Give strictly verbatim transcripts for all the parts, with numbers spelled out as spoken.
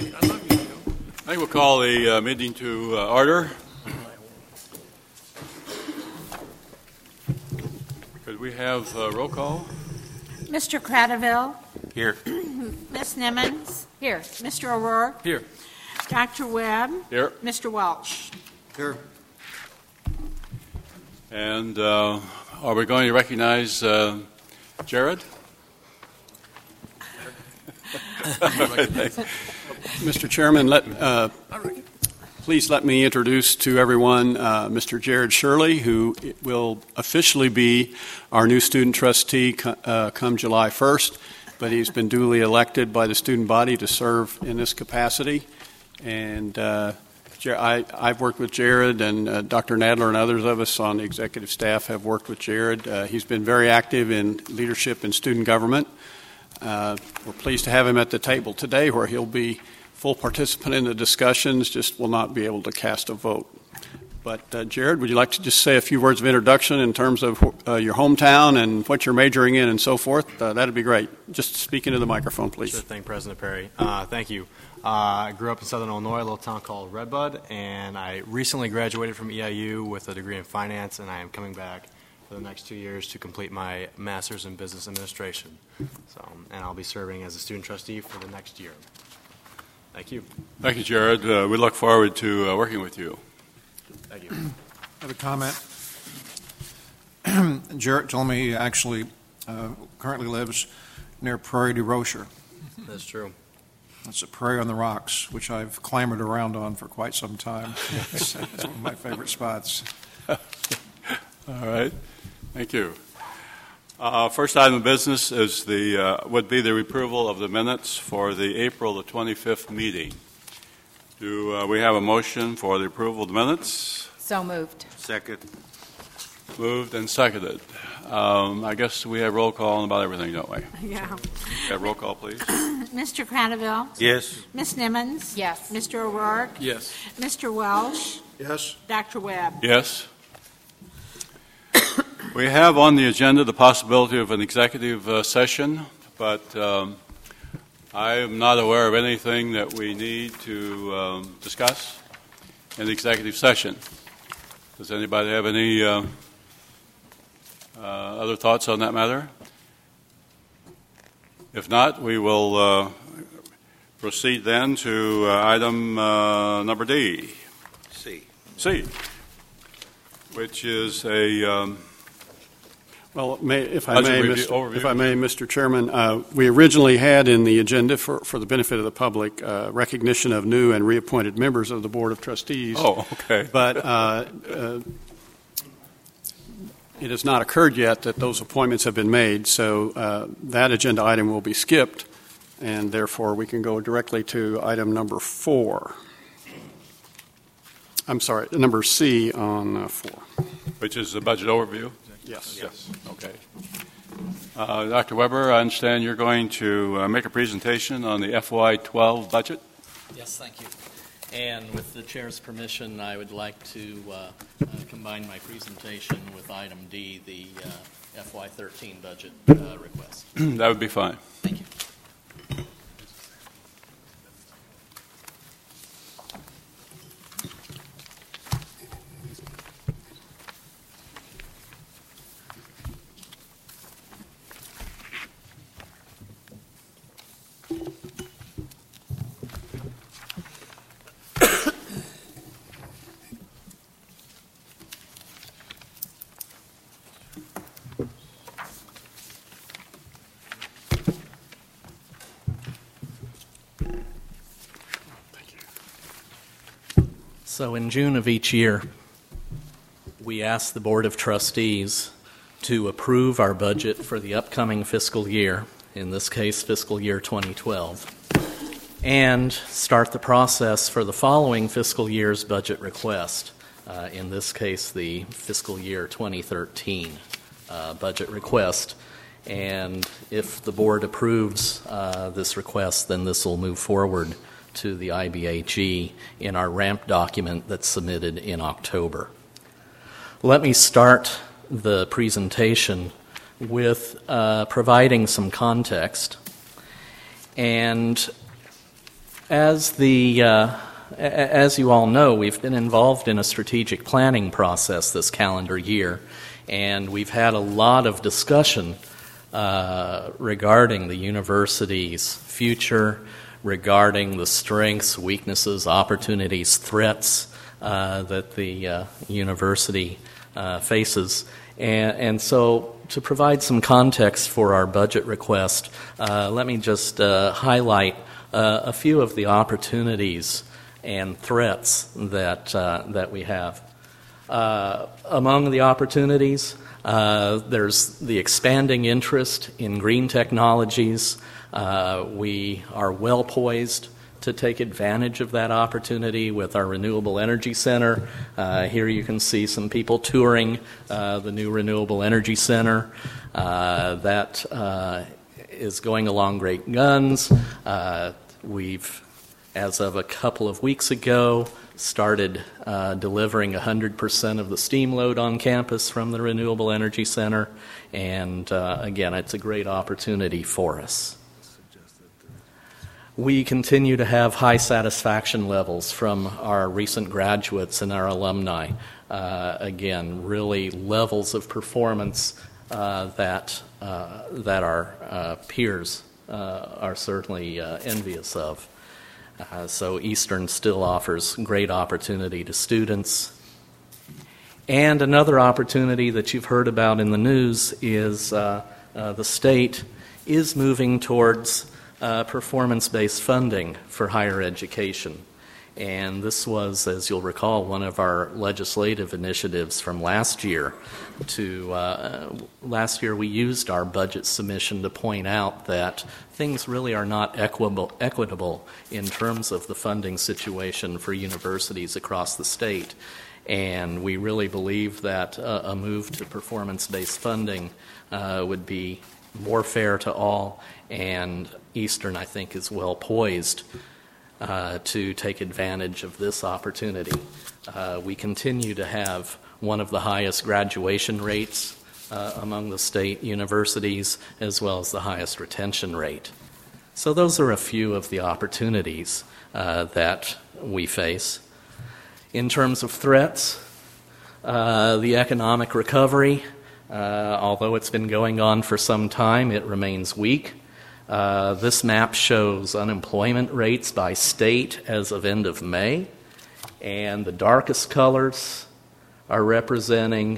great. I love you, Joe. I think we'll call the uh, meeting to uh, order. Could we have uh, roll call? Mister Cradaville. Here. Miss Nimmons. Here. Mister O'Rourke. Here. Doctor Webb. Here. Mister Welch. Here. And uh, are we going to recognize uh, Jared? Mister Chairman, let, uh, please let me introduce to everyone uh, Mister Jared Shirley, who will officially be our new student trustee co- uh, come July first, but he's been duly elected by the student body to serve in this capacity. And uh, I, I've worked with Jared, and uh, Doctor Nadler and others of us on the executive staff have worked with Jared. Uh, he's been very active in leadership in student government. Uh, we're pleased to have him at the table today, where he'll be full participant in the discussions, just will not be able to cast a vote. But uh, Jared, would you like to just say a few words of introduction in terms of uh, your hometown and what you're majoring in and so forth? Uh, that'd be great. Just speak into the microphone, please. Sure thing, President Perry. Uh, thank you. Uh, I grew up in Southern Illinois, a little town called Redbud, and I recently graduated from E I U with a degree in finance, and I am coming back for the next two years to complete my master's in business administration. So, and I'll be serving as a student trustee for the next year. Thank you. Thank you, Jared. Uh, we look forward to uh, working with you. Thank you. I have a comment. Jarrett told me he actually uh, currently lives near Prairie du Rocher. That's true. That's a prairie on the rocks, which I've clambered around on for quite some time. It's, it's one of my favorite spots. All right. Thank you. Uh, first item of business is the uh, would be the approval of the minutes for the April the twenty-fifth meeting. Do uh, we have a motion for the approval of the minutes? So moved. Second. Moved and seconded. Um, I guess we have roll call on about everything, don't we? Yeah. Have roll call, please. Mister Cradaville. Yes. Miss Nimmons. Yes. Mister O'Rourke. Yes. Mister Welch. Yes. Doctor Webb. Yes. We have on the agenda the possibility of an executive uh, session, but um, I am not aware of anything that we need to um, discuss in the executive session. Does anybody have any uh, uh, other thoughts on that matter? If not, we will uh, proceed then to uh, item uh, number D. C. C, which is a um, Well, may, if I Budget may, review- Mister overview. if I may, Mister Chairman, uh, we originally had in the agenda for, for the benefit of the public uh, recognition of new and reappointed members of the Board of Trustees. Oh, okay. But uh, uh, it has not occurred yet that those appointments have been made, so uh, that agenda item will be skipped, and therefore we can go directly to item number four. I'm sorry, number C on uh, four. Which is the budget overview? Yes. Yes. Okay. Uh, Doctor Weber, I understand you're going to uh, make a presentation on the F Y twelve budget? Yes, thank you. And with the Chair's permission, I would like to uh, uh, combine my presentation with item D, the uh, F Y thirteen budget uh, request. That would be fine. Thank you. So in June of each year, we ask the Board of Trustees to approve our budget for the upcoming fiscal year, in this case fiscal year twenty twelve, and start the process for the following fiscal year's budget request, uh, in this case the fiscal year twenty thirteen uh, budget request. And if the Board approves uh, this request, then this will move forward to the I B H E in our RAMP document that's submitted in October. Let me start the presentation with uh, providing some context. And As the uh, a- as you all know, we've been involved in a strategic planning process this calendar year, and we've had a lot of discussion uh, regarding the university's future, regarding the strengths, weaknesses, opportunities, threats uh, that the uh, university uh, faces. And, and so to provide some context for our budget request, uh, let me just uh, highlight uh, a few of the opportunities and threats that, uh, that we have. Uh, among the opportunities, uh, there's the expanding interest in green technologies. Uh, we are well poised to take advantage of that opportunity with our Renewable Energy Center. Uh, here you can see some people touring uh, the new Renewable Energy Center. Uh, that uh, is going along great guns. Uh, we've, as of a couple of weeks ago, started uh, delivering one hundred percent of the steam load on campus from the Renewable Energy Center. And uh, again, it's a great opportunity for us. We continue to have high satisfaction levels from our recent graduates and our alumni. Uh, again, really levels of performance uh, that uh, that our uh, peers uh, are certainly uh, envious of. Uh, so Eastern still offers great opportunity to students. And another opportunity that you've heard about in the news is uh, uh, the state is moving towards Uh, performance-based funding for higher education. And this was, as you'll recall, one of our legislative initiatives from last year. To uh, last year, we used our budget submission to point out that things really are not equitable, equitable in terms of the funding situation for universities across the state. And we really believe that uh, a move to performance-based funding uh, would be more fair to all, and Eastern, I think, is well poised uh, to take advantage of this opportunity. Uh, we continue to have one of the highest graduation rates uh, among the state universities, as well as the highest retention rate. So those are a few of the opportunities uh, that we face. In terms of threats, uh, the economic recovery, Uh, although it's been going on for some time, it remains weak. Uh, this map shows unemployment rates by state as of end of May, and the darkest colors are representing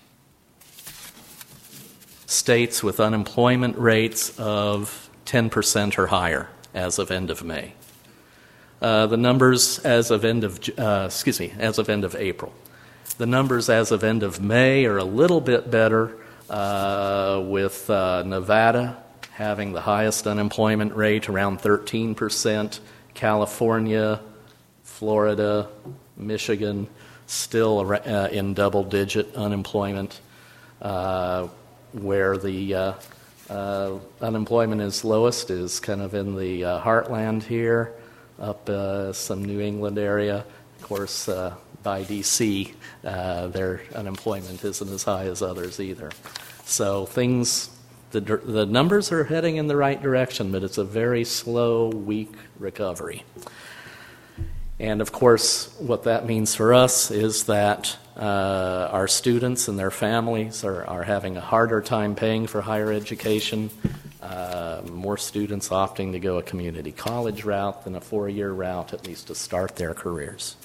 states with unemployment rates of ten percent or higher as of end of May. Uh, the numbers as of end of uh, excuse me as of end of April. The numbers as of end of May are a little bit better, uh, with uh, Nevada having the highest unemployment rate, around thirteen percent, California, Florida, Michigan, still uh, in double-digit unemployment, uh, where the uh, uh, unemployment is lowest is kind of in the uh, heartland here, up uh, some New England area. Of course, uh, by D C, uh, their unemployment isn't as high as others either. So things, the, the numbers are heading in the right direction, but it's a very slow, weak recovery. And of course, what that means for us is that uh, our students and their families are, are having a harder time paying for higher education. Uh, more students opting to go a community college route than a four-year route, at least to start their careers.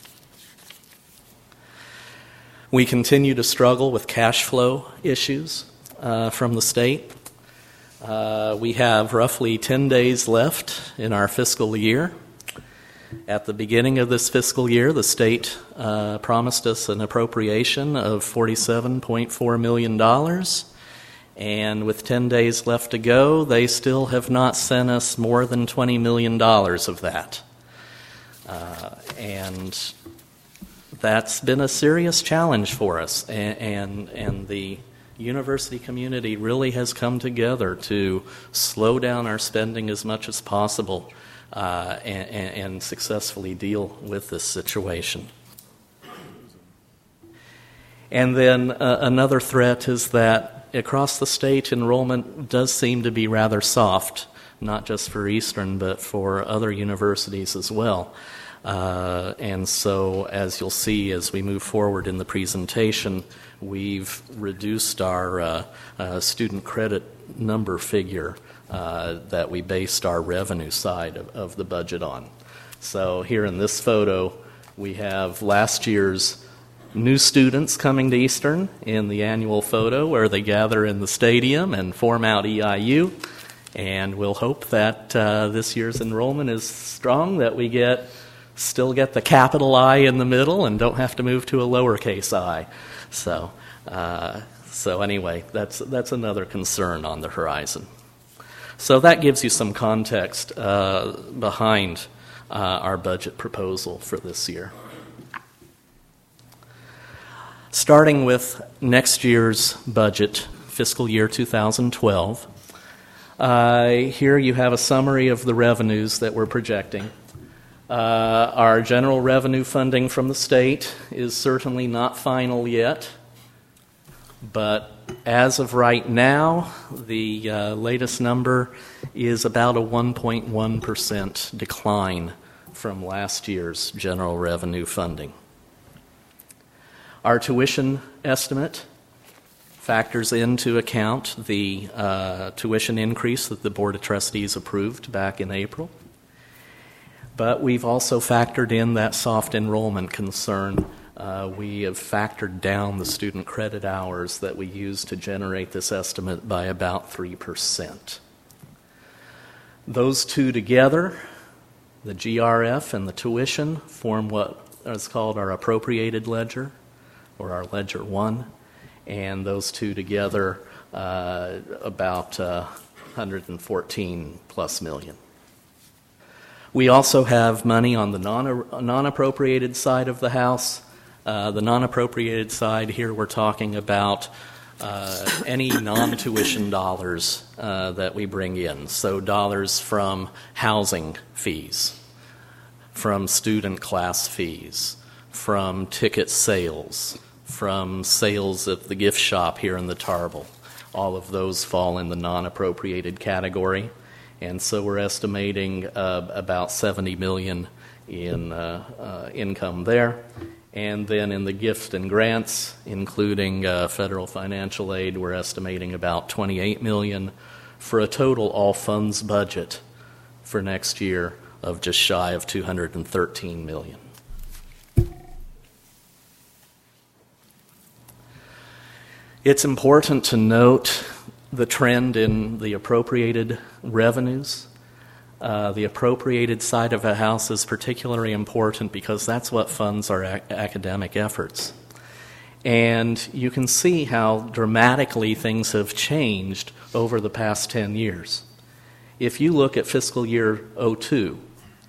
We continue to struggle with cash flow issues uh, from the state. Uh, we have roughly ten days left in our fiscal year. At the beginning of this fiscal year, the state uh, promised us an appropriation of forty-seven point four million dollars. And with ten days left to go, they still have not sent us more than twenty million dollars of that. Uh, and that's been a serious challenge for us. And, and, and the university community really has come together to slow down our spending as much as possible uh, and, and, and successfully deal with this situation. And then uh, another threat is that across the state, enrollment does seem to be rather soft not just for Eastern, but for other universities as well. Uh, and so, as you'll see as we move forward in the presentation, we've reduced our uh, uh, student credit number figure uh, that we based our revenue side of, of the budget on. So here in this photo, we have last year's new students coming to Eastern in the annual photo where they gather in the stadium and form out E I U. And we'll hope that uh, this year's enrollment is strong, that we get still get the capital I in the middle and don't have to move to a lowercase I. So, uh, so anyway, that's that's another concern on the horizon. So that gives you some context uh, behind uh, our budget proposal for this year. Starting with next year's budget, fiscal year two thousand twelve, uh, here you have a summary of the revenues that we're projecting. Uh, our general revenue funding from the state is certainly not final yet, but as of right now, the uh, latest number is about a one point one percent decline from last year's general revenue funding. Our tuition estimate factors into account the uh, tuition increase that the Board of Trustees approved back in April. But we've also factored in that soft enrollment concern. Uh, we have factored down the student credit hours that we use to generate this estimate by about three percent. Those two together, the G R F and the tuition, form what is called our appropriated ledger, or our Ledger one, and those two together uh, about uh, one hundred fourteen plus million. We also have money on the non, non-appropriated side of the house. Uh, the non-appropriated side here, we're talking about uh, any non-tuition dollars uh, that we bring in. So dollars from housing fees, from student class fees, from ticket sales, from sales at the gift shop here in the Tarbell. All of those fall in the non-appropriated category. And so we're estimating uh, about seventy million dollars in uh, uh, income there. And then in the gift and grants, including uh, federal financial aid, we're estimating about twenty-eight million dollars for a total all funds budget for next year of just shy of two hundred thirteen million dollars. It's important to note the trend in the appropriated revenues. Uh, the appropriated side of a house is particularly important because that's what funds our ac- academic efforts. And you can see how dramatically things have changed over the past ten years. If you look at fiscal year oh two,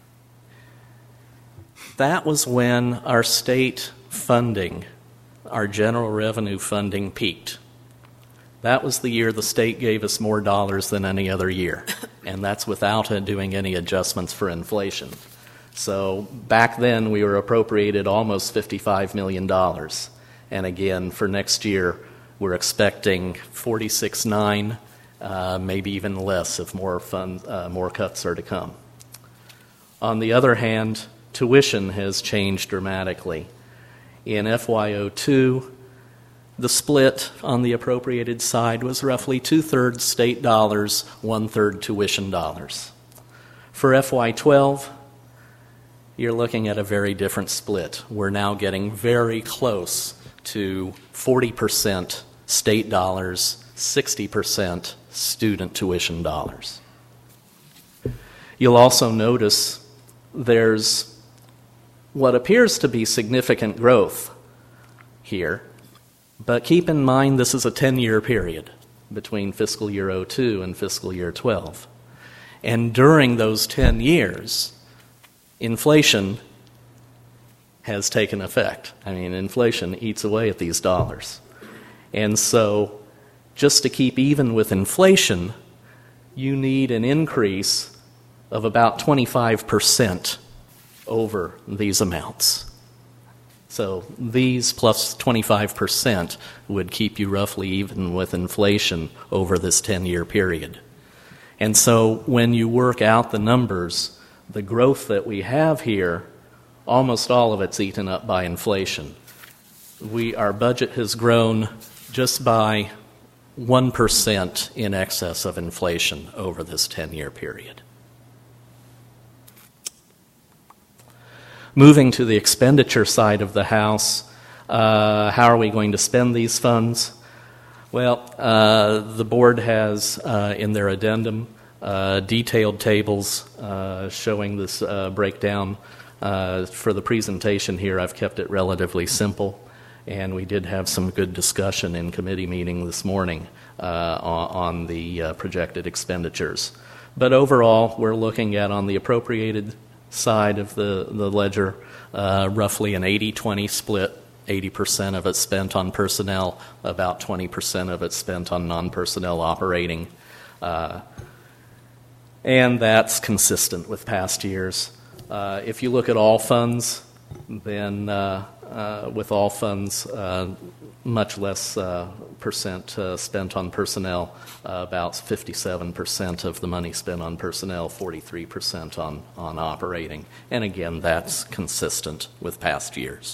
that was when our state funding, our general revenue funding, peaked. That was the year the state gave us more dollars than any other year, and that's without doing any adjustments for inflation. So back then we were appropriated almost fifty-five million dollars, and again for next year we're expecting forty-six point nine, uh, maybe even less if more fund, uh, more cuts are to come. On the other hand, tuition has changed dramatically. In F Y oh two, the split on the appropriated side was roughly two-thirds state dollars, one-third tuition dollars. For F Y twelve, you're looking at a very different split. We're now getting very close to forty percent state dollars, sixty percent student tuition dollars. You'll also notice there's what appears to be significant growth here. But keep in mind this is a ten-year period between fiscal year oh two and fiscal year twelve. And during those ten years, inflation has taken effect. I mean, inflation eats away at these dollars. And so just to keep even with inflation, you need an increase of about twenty-five percent over these amounts. So these plus twenty-five percent would keep you roughly even with inflation over this ten-year period. And so when you work out the numbers, the growth that we have here, almost all of it's eaten up by inflation. We, our budget has grown just by one percent in excess of inflation over this ten-year period. Moving to the expenditure side of the house, uh, how are we going to spend these funds? Well, uh, the board has uh, in their addendum uh, detailed tables uh, showing this uh, breakdown. Uh, for the presentation here, I've kept it relatively simple, and we did have some good discussion in committee meeting this morning uh, on, on the uh, projected expenditures. But overall, we're looking at, on the appropriated side of the, the ledger, uh, roughly an eighty twenty split. eighty percent of it spent on personnel, about twenty percent of it spent on non-personnel operating. Uh, and that's consistent with past years. Uh, if you look at all funds, then uh, uh, with all funds, uh, much less uh, percent uh, spent on personnel, uh, about fifty-seven percent of the money spent on personnel, forty-three percent on, on operating. And again, that's consistent with past years.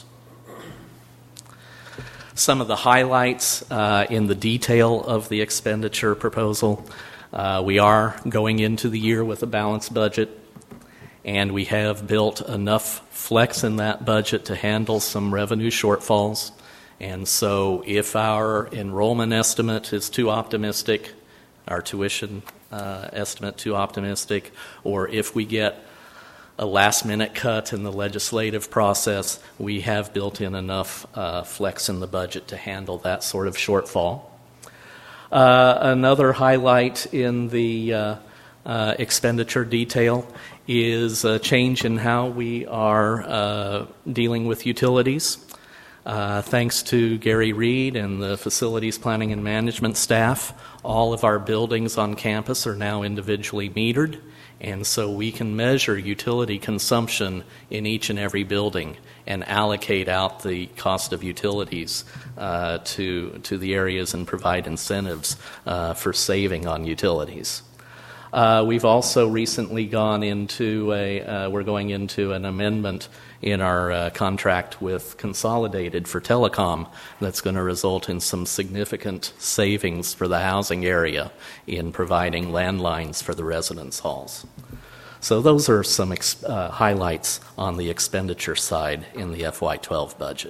Some of the highlights uh, in the detail of the expenditure proposal. Uh, we are going into the year with a balanced budget, and we have built enough flex in that budget to handle some revenue shortfalls. And so if our enrollment estimate is too optimistic, our tuition uh, estimate too optimistic, or if we get a last-minute cut in the legislative process, we have built in enough uh, flex in the budget to handle that sort of shortfall. Uh, another highlight in the uh, uh, expenditure detail is a change in how we are uh, dealing with utilities. Uh, thanks to Gary Reed and the facilities planning and management staff, all of our buildings on campus are now individually metered. And so we can measure utility consumption in each and every building and allocate out the cost of utilities uh, to, to the areas and provide incentives uh, for saving on utilities. Uh, we've also recently gone into a, uh, we're going into an amendment in our uh, contract with Consolidated for telecom that's going to result in some significant savings for the housing area in providing landlines for the residence halls. So those are some ex- uh, highlights on the expenditure side in the F Y twelve budget.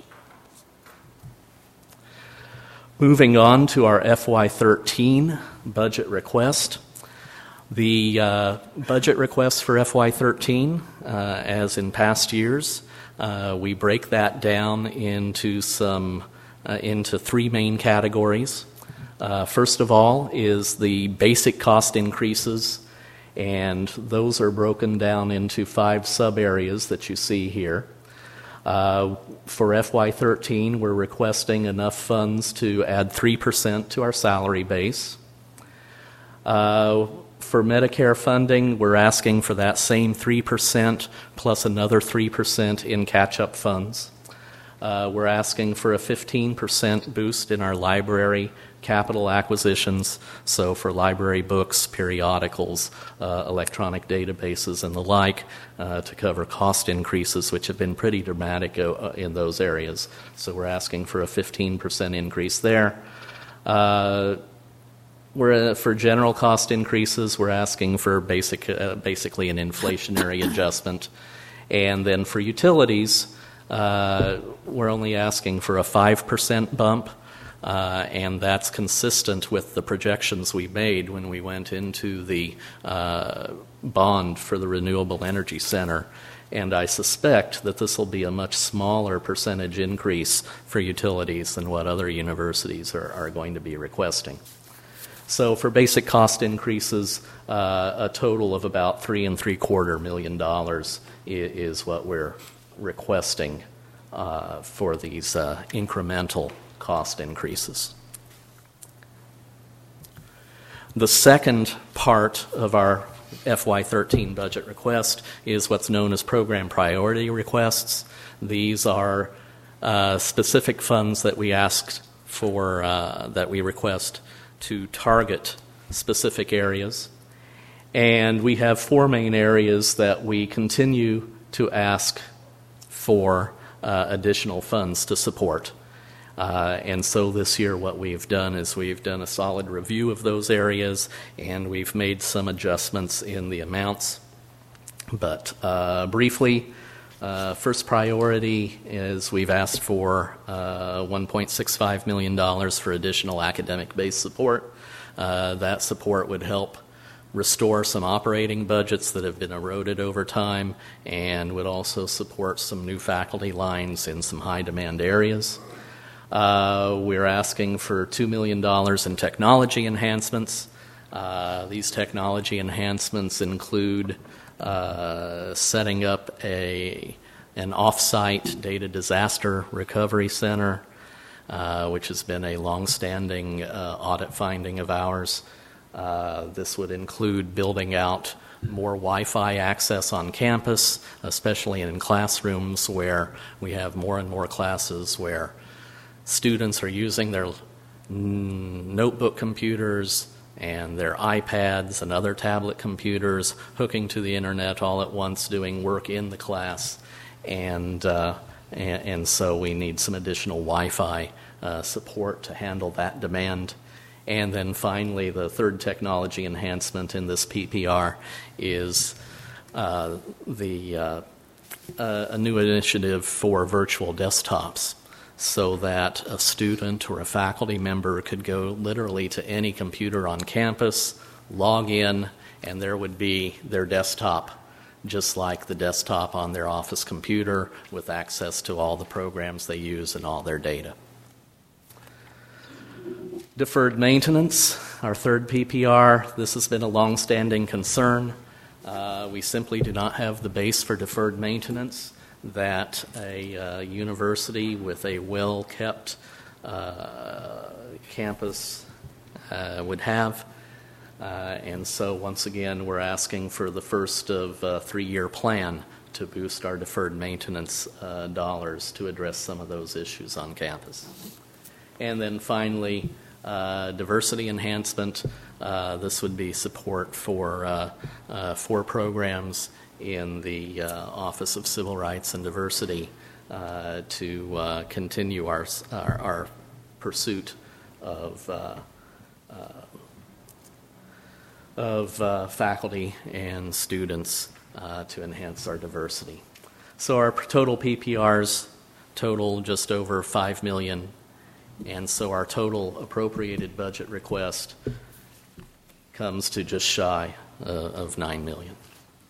Moving on to our F Y thirteen budget request. The uh, budget request for F Y thirteen, uh, as in past years, uh, we break that down into some uh, into three main categories. Uh, first of all is the basic cost increases, and those are broken down into five sub-areas that you see here. Uh, for F Y thirteen, we're requesting enough funds to add three percent to our salary base. Uh, For Medicare funding, we're asking for that same three percent plus another three percent in catch-up funds. Uh, we're asking for a fifteen percent boost in our library capital acquisitions, so for library books, periodicals, uh, electronic databases, and the like, uh, to cover cost increases, which have been pretty dramatic uh, in those areas. So we're asking for a fifteen percent increase there. Uh, We're, for general cost increases, we're asking for basic, uh, basically an inflationary adjustment. And then for utilities, uh, we're only asking for a five percent bump, uh, and that's consistent with the projections we made when we went into the uh, bond for the Renewable Energy Center. And I suspect that this will be a much smaller percentage increase for utilities than what other universities are, are going to be requesting. So for basic cost increases, uh, a total of about three and three quarter million dollars is, is what we're requesting uh, for these uh, incremental cost increases. The second part of our F Y thirteen budget request is what's known as program priority requests. These are uh, specific funds that we asked for, uh, that we request to target specific areas. And we have four main areas that we continue to ask for uh, additional funds to support. Uh, and so this year what we've done is we've done a solid review of those areas, and we've made some adjustments in the amounts. But uh, briefly, uh, first priority is we've asked for uh, one point six five million dollars for additional academic-based support. Uh, that support would help restore some operating budgets that have been eroded over time, and would also support some new faculty lines in some high-demand areas. Uh, we're asking for two million dollars in technology enhancements. Uh, these technology enhancements include uh, setting up a an off-site data disaster recovery center, uh, which has been a long-standing uh, audit finding of ours. Uh, this would include building out more Wi-Fi access on campus, especially in classrooms where we have more and more classes where students are using their notebook computers and their iPads and other tablet computers, hooking to the internet all at once, doing work in the class. And, uh, and, and so we need some additional Wi-Fi uh, support to handle that demand. And then finally, the third technology enhancement in this P P R is uh, the uh, uh, a new initiative for virtual desktops, so that a student or a faculty member could go literally to any computer on campus, log in, and there would be their desktop, just like the desktop on their office computer, with access to all the programs they use and all their data. Deferred maintenance, our third P P R. This has been a long-standing concern. Uh, we simply do not have the base for deferred maintenance that a uh, university with a well-kept uh, campus uh, would have. Uh, and so once again, we're asking for the first of a three-year plan to boost our deferred maintenance uh, dollars to address some of those issues on campus. And then finally, uh, diversity enhancement. Uh, this would be support for uh, uh, four programs in the uh, Office of Civil Rights and Diversity uh, to uh, continue our, our, our pursuit of, uh, uh, of uh, faculty and students uh, to enhance our diversity. So our total P P Rs total just over five million dollars, and so our total appropriated budget request comes to just shy uh, of nine million dollars.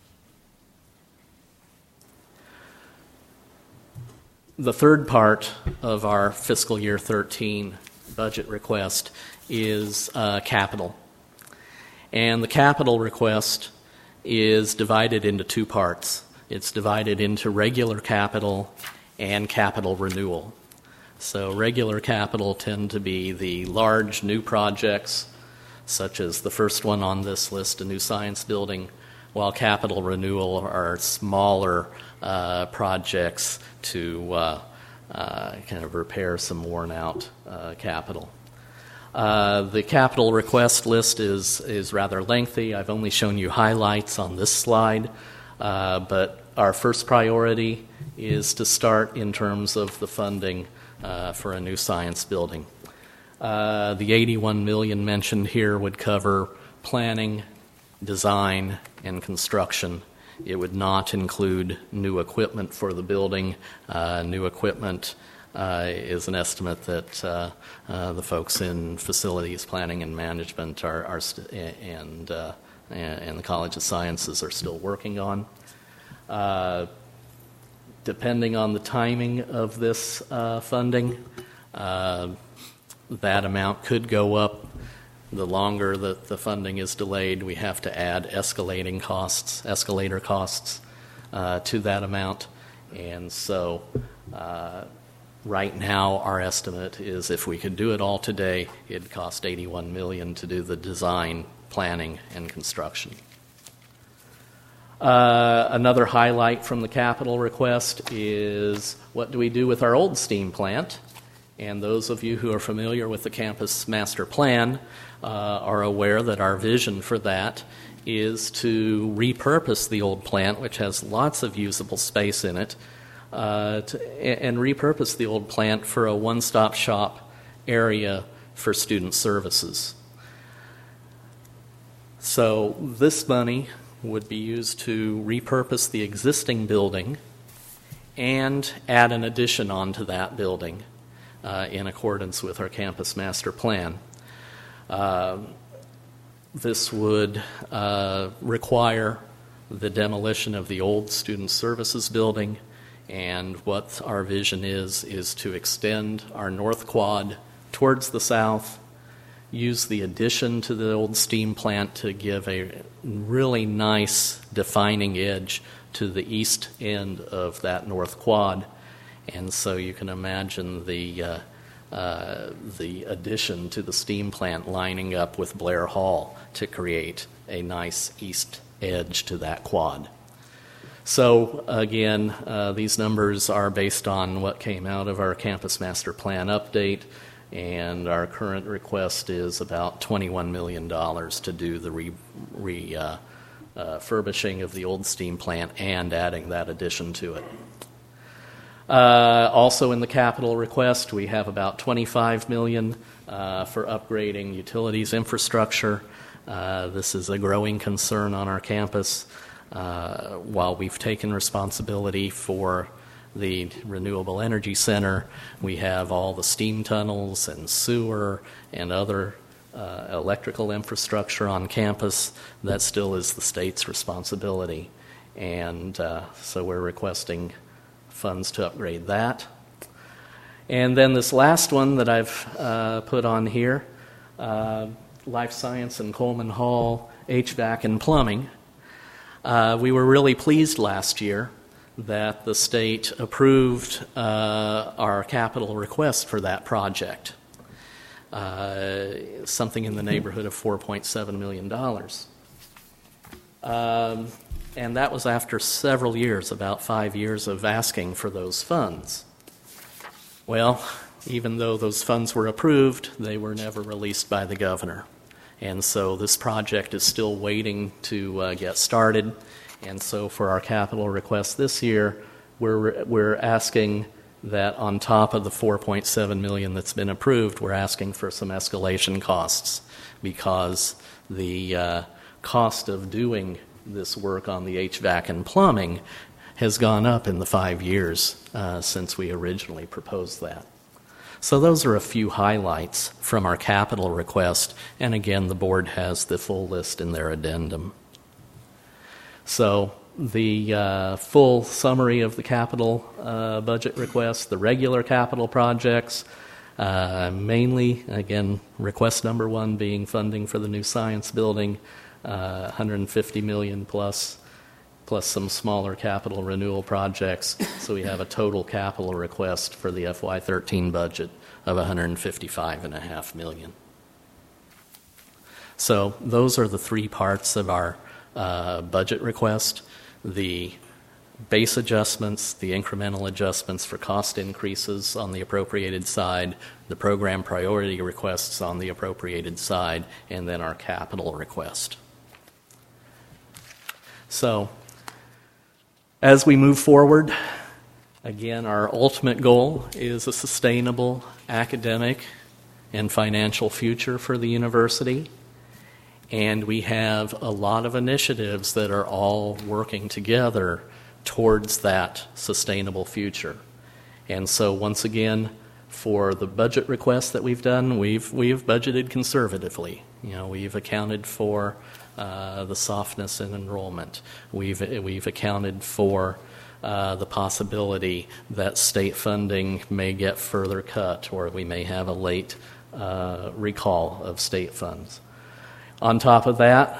The third part of our fiscal year thirteen budget request is uh, capital. And the capital request is divided into two parts. It's divided into regular capital and capital renewal. So regular capital tend to be the large new projects, such as the first one on this list, a new science building, while capital renewal are smaller uh, projects to uh, uh, kind of repair some worn-out uh, capital. Uh, the capital request list is, is rather lengthy. I've only shown you highlights on this slide, uh, but our first priority is to start in terms of the funding uh, for a new science building. Uh, the eighty-one million dollars mentioned here would cover planning, design, and construction. It would not include new equipment for the building. Uh, new equipment uh, is an estimate that uh, uh, the folks in facilities planning and management are, are st- and, uh, and the College of Sciences are still working on. Uh, depending on the timing of this uh, funding, uh, that amount could go up. The longer that the funding is delayed, we have to add escalating costs, escalator costs uh, to that amount. And so uh, right now our estimate is if we could do it all today, it'd cost eighty-one million dollars to do the design, planning, and construction. Uh, another highlight from the capital request is what do we do with our old steam plant? And those of you who are familiar with the campus master plan uh, are aware that our vision for that is to repurpose the old plant, which has lots of usable space in it, uh, to, and repurpose the old plant for a one-stop shop area for student services. So this money would be used to repurpose the existing building and add an addition onto that building uh, in accordance with our campus master plan. Uh, this would uh, require the demolition of the old student services building, and what our vision is is to extend our north quad towards the south, use the addition to the old steam plant to give a really nice defining edge to the east end of that north quad. And so you can imagine the uh, uh, the addition to the steam plant lining up with Blair Hall to create a nice east edge to that quad. So again, uh, these numbers are based on what came out of our campus master plan update, and our current request is about twenty-one million dollars to do the re, re uh, uh, furbishing of the old steam plant and adding that addition to it. Uh, also in the capital request, we have about twenty-five million dollars uh, for upgrading utilities infrastructure. Uh, this is a growing concern on our campus. Uh, while we've taken responsibility for the Renewable Energy Center, we have all the steam tunnels and sewer and other uh, electrical infrastructure on campus. That still is the state's responsibility. And uh, so we're requesting funds to upgrade that. And then this last one that I've uh, put on here, uh, Life Science and Coleman Hall H V A C and Plumbing. Uh, we were really pleased last year that the state approved uh, our capital request for that project, uh, something in the neighborhood of four point seven million dollars. Um, and that was after several years, about five years of asking for those funds. Well, even though those funds were approved, they were never released by the governor. And so this project is still waiting to uh, get started. And so for our capital request this year, we're we're asking that on top of the four point seven million dollars that's been approved, we're asking for some escalation costs, because the uh, cost of doing this work on the H V A C and plumbing has gone up in the five years uh, since we originally proposed that. So those are a few highlights from our capital request, and again, the board has the full list in their addendum. So the uh, full summary of the capital uh, budget request, the regular capital projects, uh, mainly, again, request number one being funding for the new science building, uh, one hundred fifty million dollars plus, plus some smaller capital renewal projects. So we have a total capital request for the F Y thirteen budget of one hundred fifty-five point five million dollars. So those are the three parts of our uh, budget request: the base adjustments, the incremental adjustments for cost increases on the appropriated side, the program priority requests on the appropriated side, and then our capital request. So as we move forward, again, our ultimate goal is a sustainable academic and financial future for the university. And we have a lot of initiatives that are all working together towards that sustainable future. And so once again, for the budget requests that we've done, we've we've budgeted conservatively. You know, we've accounted for uh, the softness in enrollment. We've we've accounted for uh, the possibility that state funding may get further cut, or we may have a late uh, recall of state funds. On top of that,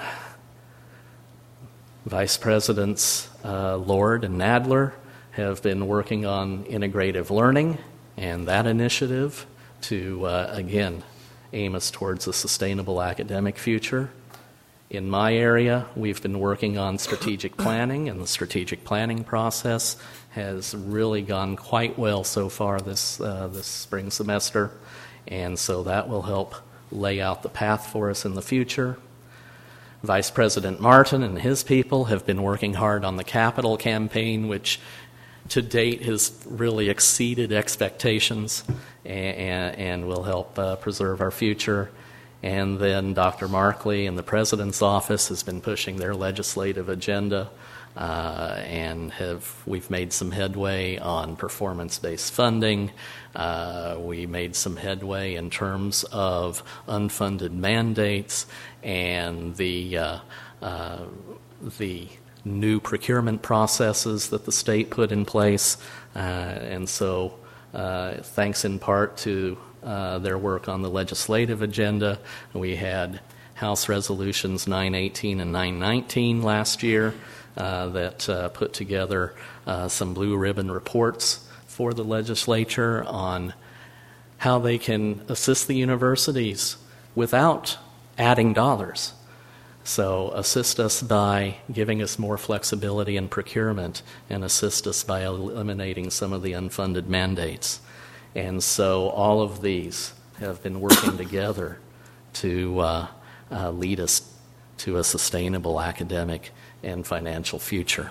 Vice Presidents uh, Lord and Nadler have been working on integrative learning and that initiative to, uh, again, aim us towards a sustainable academic future. In my area, we've been working on strategic planning, and the strategic planning process has really gone quite well so far this, uh, this spring semester, and so that will help lay out the path for us in the future. Vice President Martin and his people have been working hard on the capital campaign, which to date has really exceeded expectations and, and will help uh, preserve our future. And then Doctor Markley and the President's office has been pushing their legislative agenda, uh, and have we've made some headway on performance-based funding. Uh, we made some headway in terms of unfunded mandates and the uh, uh, the new procurement processes that the state put in place, uh, and so uh, thanks in part to uh, their work on the legislative agenda, we had House Resolutions nine eighteen and nine nineteen last year uh, that uh, put together uh, some blue ribbon reports for the legislature on how they can assist the universities without adding dollars. So assist us by giving us more flexibility in procurement, and assist us by eliminating some of the unfunded mandates. And so all of these have been working together to uh, uh, lead us to a sustainable academic and financial future.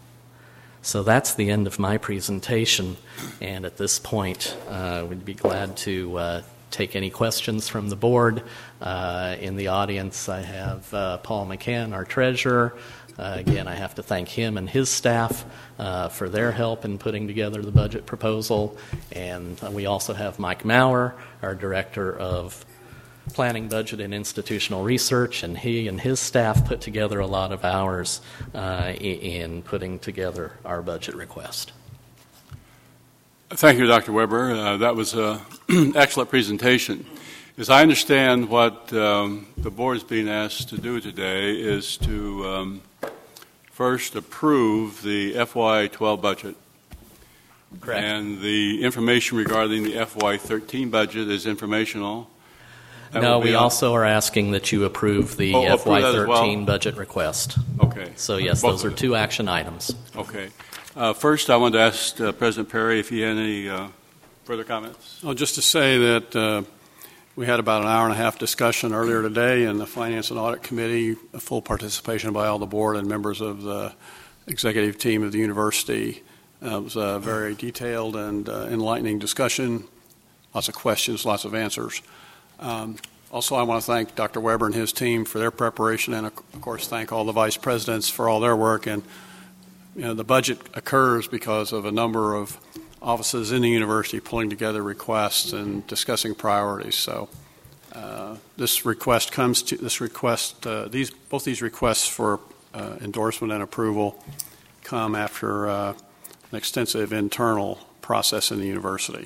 So that's the end of my presentation, and at this point, uh, we'd be glad to uh, take any questions from the board. Uh, in the audience, I have uh, Paul McCann, our treasurer. Uh, again, I have to thank him and his staff uh, for their help in putting together the budget proposal. And we also have Mike Maurer, our director of planning, budget, and institutional research, and he and his staff put together a lot of hours uh, in putting together our budget request. Thank you, Doctor Weber. Uh, that was an excellent presentation. As I understand, what um, the board is being asked to do today is to um, first approve the F Y twelve budget. Correct. And the information regarding the F Y thirteen budget is informational. That No, will be we on- also are asking that you approve the Oh, approve F Y that as well? thirteen budget request. Okay. So yes, Both those of are it. two action items. Okay. Uh, first, I wanted to ask uh, President Perry if he had any uh, further comments. Well, just to say that uh, we had about an hour and a half discussion earlier today in the Finance and Audit Committee, a full participation by all the board and members of the executive team of the university. Uh, it was a very detailed and uh, enlightening discussion, lots of questions, lots of answers. Um, also, I want to thank Doctor Weber and his team for their preparation, and of course thank all the vice presidents for all their work. And you know, the budget occurs because of a number of offices in the university pulling together requests and discussing priorities. So uh, this request comes to this request. Uh, these both these requests for uh, endorsement and approval come after uh, an extensive internal process in the university.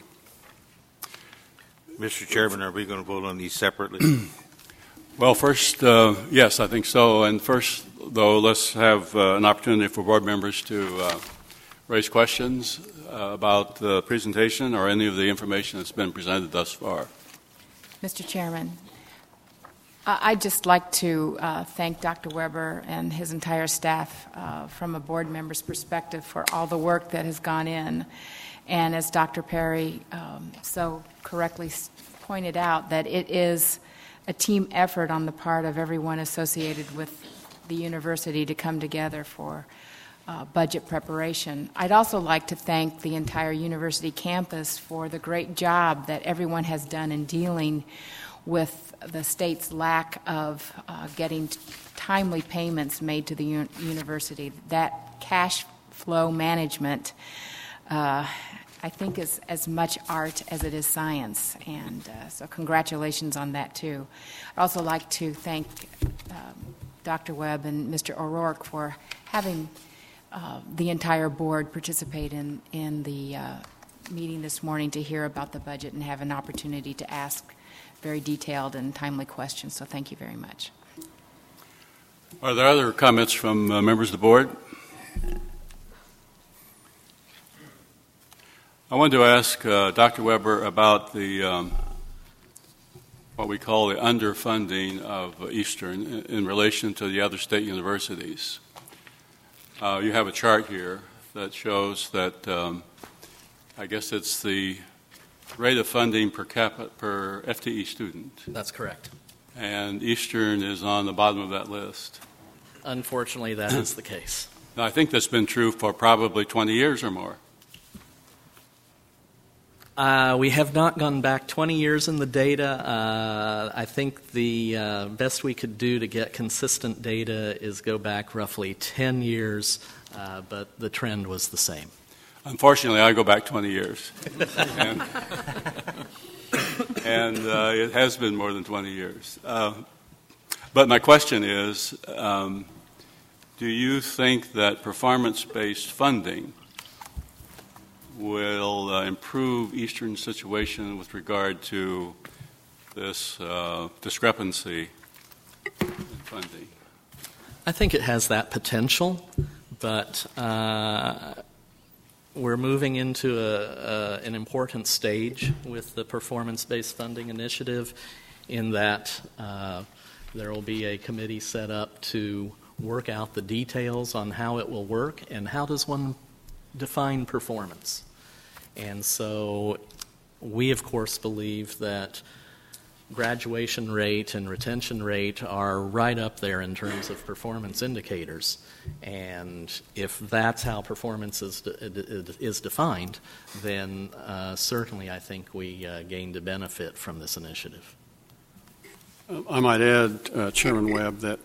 Mister Chairman, are we going to vote on these separately? Well, first, uh, yes, I think so. And first, though, let's have uh, an opportunity for board members to uh, raise questions uh, about the presentation or any of the information that's been presented thus far. Mister Chairman, I- I'd just like to uh, thank Doctor Weber and his entire staff uh, from a board member's perspective for all the work that has gone in. And as Doctor Perry um, so correctly s- pointed out, that it is a team effort on the part of everyone associated with the university to come together for uh, budget preparation. I'd also like to thank the entire university campus for the great job that everyone has done in dealing with the state's lack of uh, getting t- timely payments made to the un- university. That cash flow management uh, I think is as much art as it is science, and uh, so congratulations on that too. I'd also like to thank um, Doctor Webb and Mister O'Rourke for having uh, the entire board participate in, in the uh, meeting this morning to hear about the budget and have an opportunity to ask very detailed and timely questions, so thank you very much. Are there other comments from uh, members of the board? I wanted to ask uh, Doctor Weber about the um, what we call the underfunding of Eastern in, in relation to the other state universities. Uh, you have a chart here that shows that um, I guess it's the rate of funding per capita per F T E student. That's correct. and Eastern is on the bottom of that list. Unfortunately, that is the case. Now, I think that's been true for probably twenty years or more. Uh, we have not gone back twenty years in the data. Uh, I think the uh, best we could do to get consistent data is go back roughly ten years, uh, but the trend was the same. Unfortunately, I go back twenty years. and and uh, it has been more than twenty years. Uh, but my question is, um, do you think that performance-based funding will uh, improve Eastern's situation with regard to this uh, discrepancy in funding? I think it has that potential, but uh, we're moving into a, a, an important stage with the performance-based funding initiative in that uh, there will be a committee set up to work out the details on how it will work and how does one define performance. And so we, of course, believe that graduation rate and retention rate are right up there in terms of performance indicators. And if that's how performance is, de- is defined, then uh, certainly I think we uh, gained a benefit from this initiative. I might add, uh, Chairman Webb, that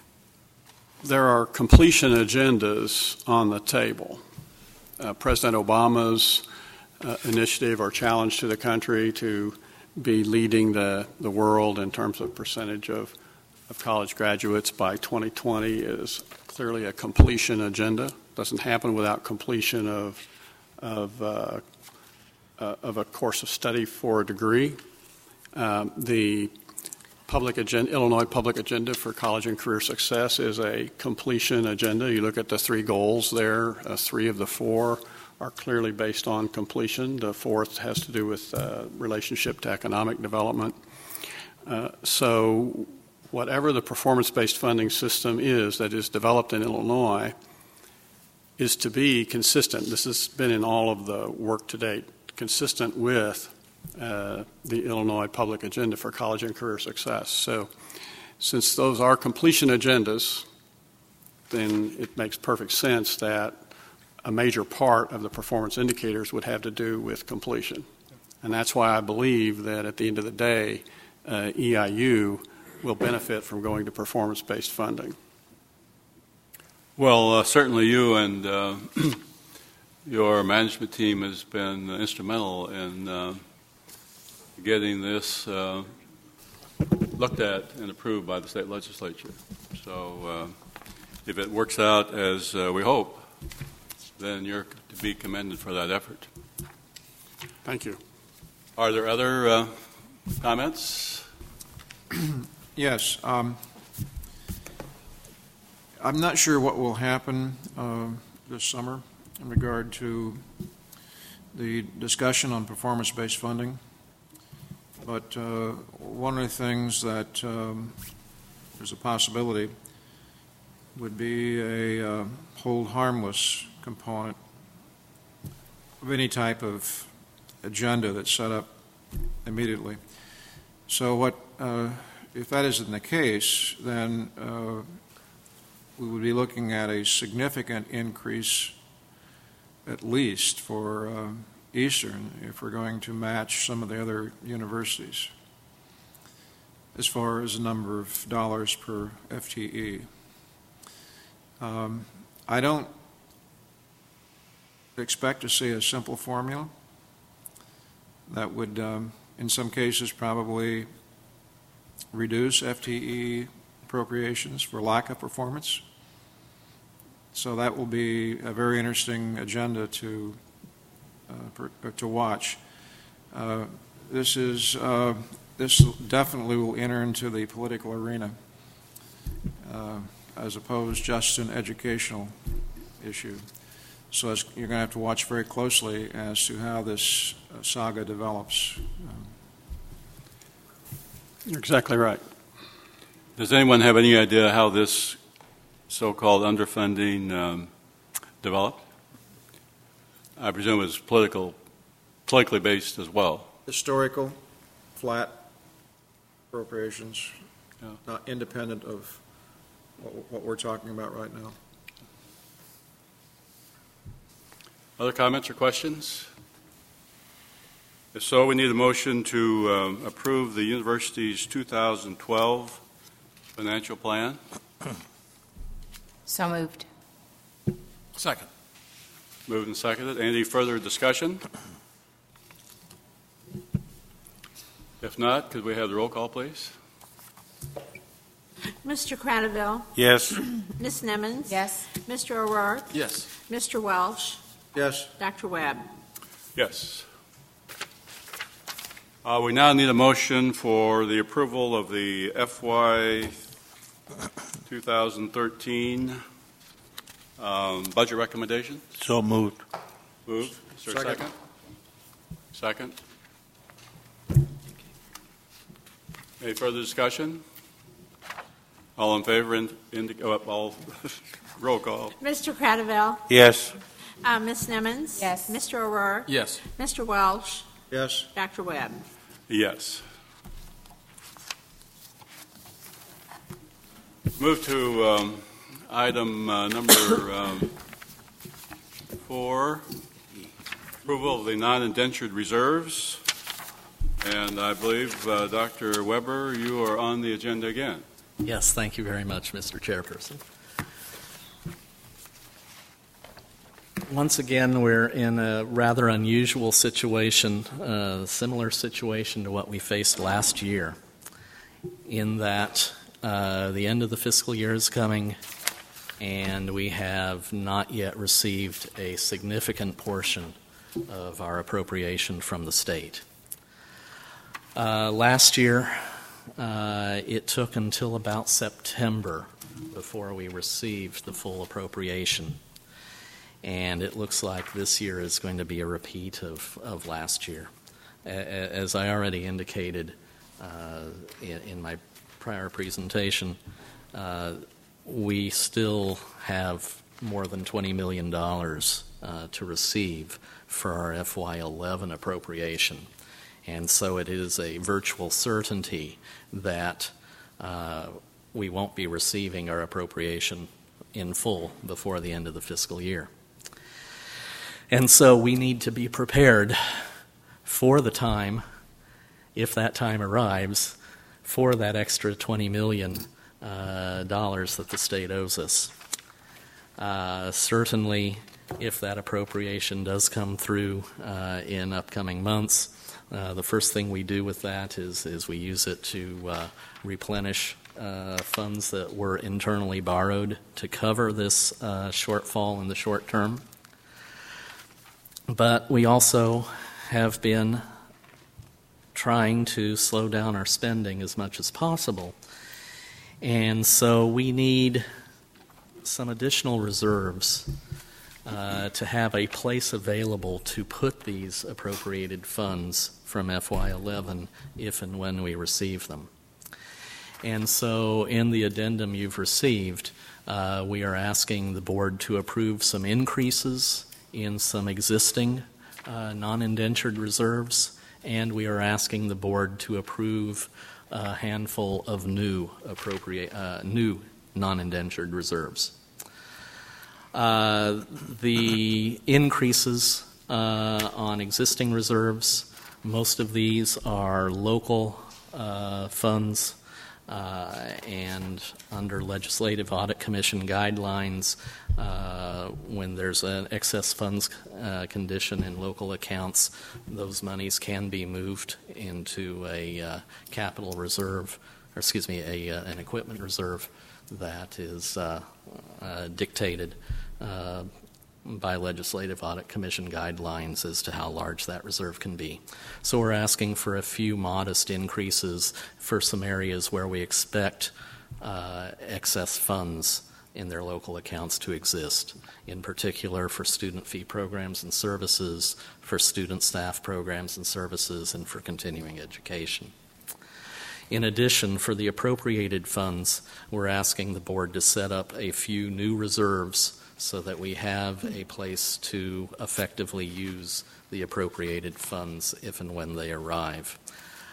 there are completion agendas on the table. Uh, President Obama's uh, initiative or challenge to the country to be leading the, the world in terms of percentage of, of college graduates by twenty twenty is clearly a completion agenda. Doesn't happen without completion of, of, uh, uh, of a course of study for a degree. Um, the Public agenda, Illinois Public Agenda for College and Career Success is a completion agenda. You look at the three goals there, uh, three of the four are clearly based on completion. The fourth has to do with uh, relationship to economic development. Uh, so whatever the performance-based funding system is that is developed in Illinois is to be consistent. This has been in all of the work to date, consistent with Uh, the Illinois Public Agenda for College and Career Success. So since those are completion agendas, then it makes perfect sense that a major part of the performance indicators would have to do with completion. And that's why I believe that at the end of the day, uh, E I U will benefit from going to performance-based funding. Well, uh, certainly you and uh, your management team has been instrumental in uh, getting this uh, looked at and approved by the state legislature. So uh, if it works out as uh, we hope, then you're to be commended for that effort. Thank you. Are there other uh, comments? Yes. Um, I'm not sure what will happen uh, this summer in regard to the discussion on performance-based funding. But uh, one of the things that um, there's a possibility would be a uh, hold harmless component of any type of agenda that's set up immediately. So what, uh, if that isn't the case, then uh, we would be looking at a significant increase, at least for uh, Eastern, if we're going to match some of the other universities as far as the number of dollars per F T E. Um, I don't expect to see a simple formula that would, um, in some cases, probably reduce F T E appropriations for lack of performance. So that will be a very interesting agenda to Uh, per, uh, to watch. Uh, this is uh, this definitely will enter into the political arena uh, as opposed just an educational issue. So as, you're going to have to watch very closely as to how this uh, saga develops. Um, You're exactly right. Does anyone have any idea how this so-called underfunding um, developed? I presume it's political, politically based as well. Historical, flat appropriations Yeah. not independent of what, what we're talking about right now. Other comments or questions? If so, we need a motion to um, approve the university's two thousand twelve financial plan. So moved. Second. Moved and seconded. Any further discussion? If not, could we have the roll call, please? Mister Cradaville, Yes. Miss Nimmons. Yes. Mister O'Rourke, Yes. Mister Welsh, Yes. Doctor Webb. Yes. Uh, we now need a motion for the approval of the F Y twenty thirteen um, budget recommendation. So moved. Moved. Is there a Second. second? Second. Any further discussion? All in favor? In, indi- oh, all roll call. Mister Cradaville, Yes. uh, Miss Nimmons. Yes. Mister O'Rourke, Yes. Mister Welsh, Yes. Doctor Webb. Yes. Move to um, item uh, number um, four, approval of the non-indentured reserves. And I believe, uh, Doctor Weber, you are on the agenda again. Yes, thank you very much, Mister Chairperson. Once again, we're in a rather unusual situation, a similar situation to what we faced last year, in that uh, the end of the fiscal year is coming, and we have not yet received a significant portion of our appropriation from the state. Uh, last year, uh, it took until about September before we received the full appropriation. And it looks like this year is going to be a repeat of, of last year. A- as I already indicated uh, in, in my prior presentation, uh, we still have more than twenty million dollars uh, to receive for our F Y eleven appropriation. And so it is a virtual certainty that uh, we won't be receiving our appropriation in full before the end of the fiscal year. And so we need to be prepared for the time, if that time arrives, for that extra twenty million dollars uh, that the state owes us. Uh, certainly, if that appropriation does come through uh, in upcoming months, uh, the first thing we do with that is, is we use it to uh, replenish uh, funds that were internally borrowed to cover this uh, shortfall in the short term. But we also have been trying to slow down our spending as much as possible. And so we need some additional reserves uh, to have a place available to put these appropriated funds from F Y eleven if and when we receive them. And so in the addendum you've received, uh, we are asking the board to approve some increases in some existing uh, non-indentured reserves, and we are asking the board to approve a handful of new appropriate uh, new non-indentured reserves. Uh, the increases uh, on existing reserves, most of these are local uh, funds. Uh, and under Legislative Audit Commission guidelines, uh, when there's an excess funds uh, condition in local accounts, those monies can be moved into a uh, capital reserve, or excuse me, a, uh, an equipment reserve that is uh, uh, dictated uh, by Legislative Audit Commission guidelines as to how large that reserve can be. So we're asking for a few modest increases for some areas where we expect uh, excess funds in their local accounts to exist, in particular for student fee programs and services, for student staff programs and services, and for continuing education. In addition, for the appropriated funds, we're asking the board to set up a few new reserves so that we have a place to effectively use the appropriated funds if and when they arrive.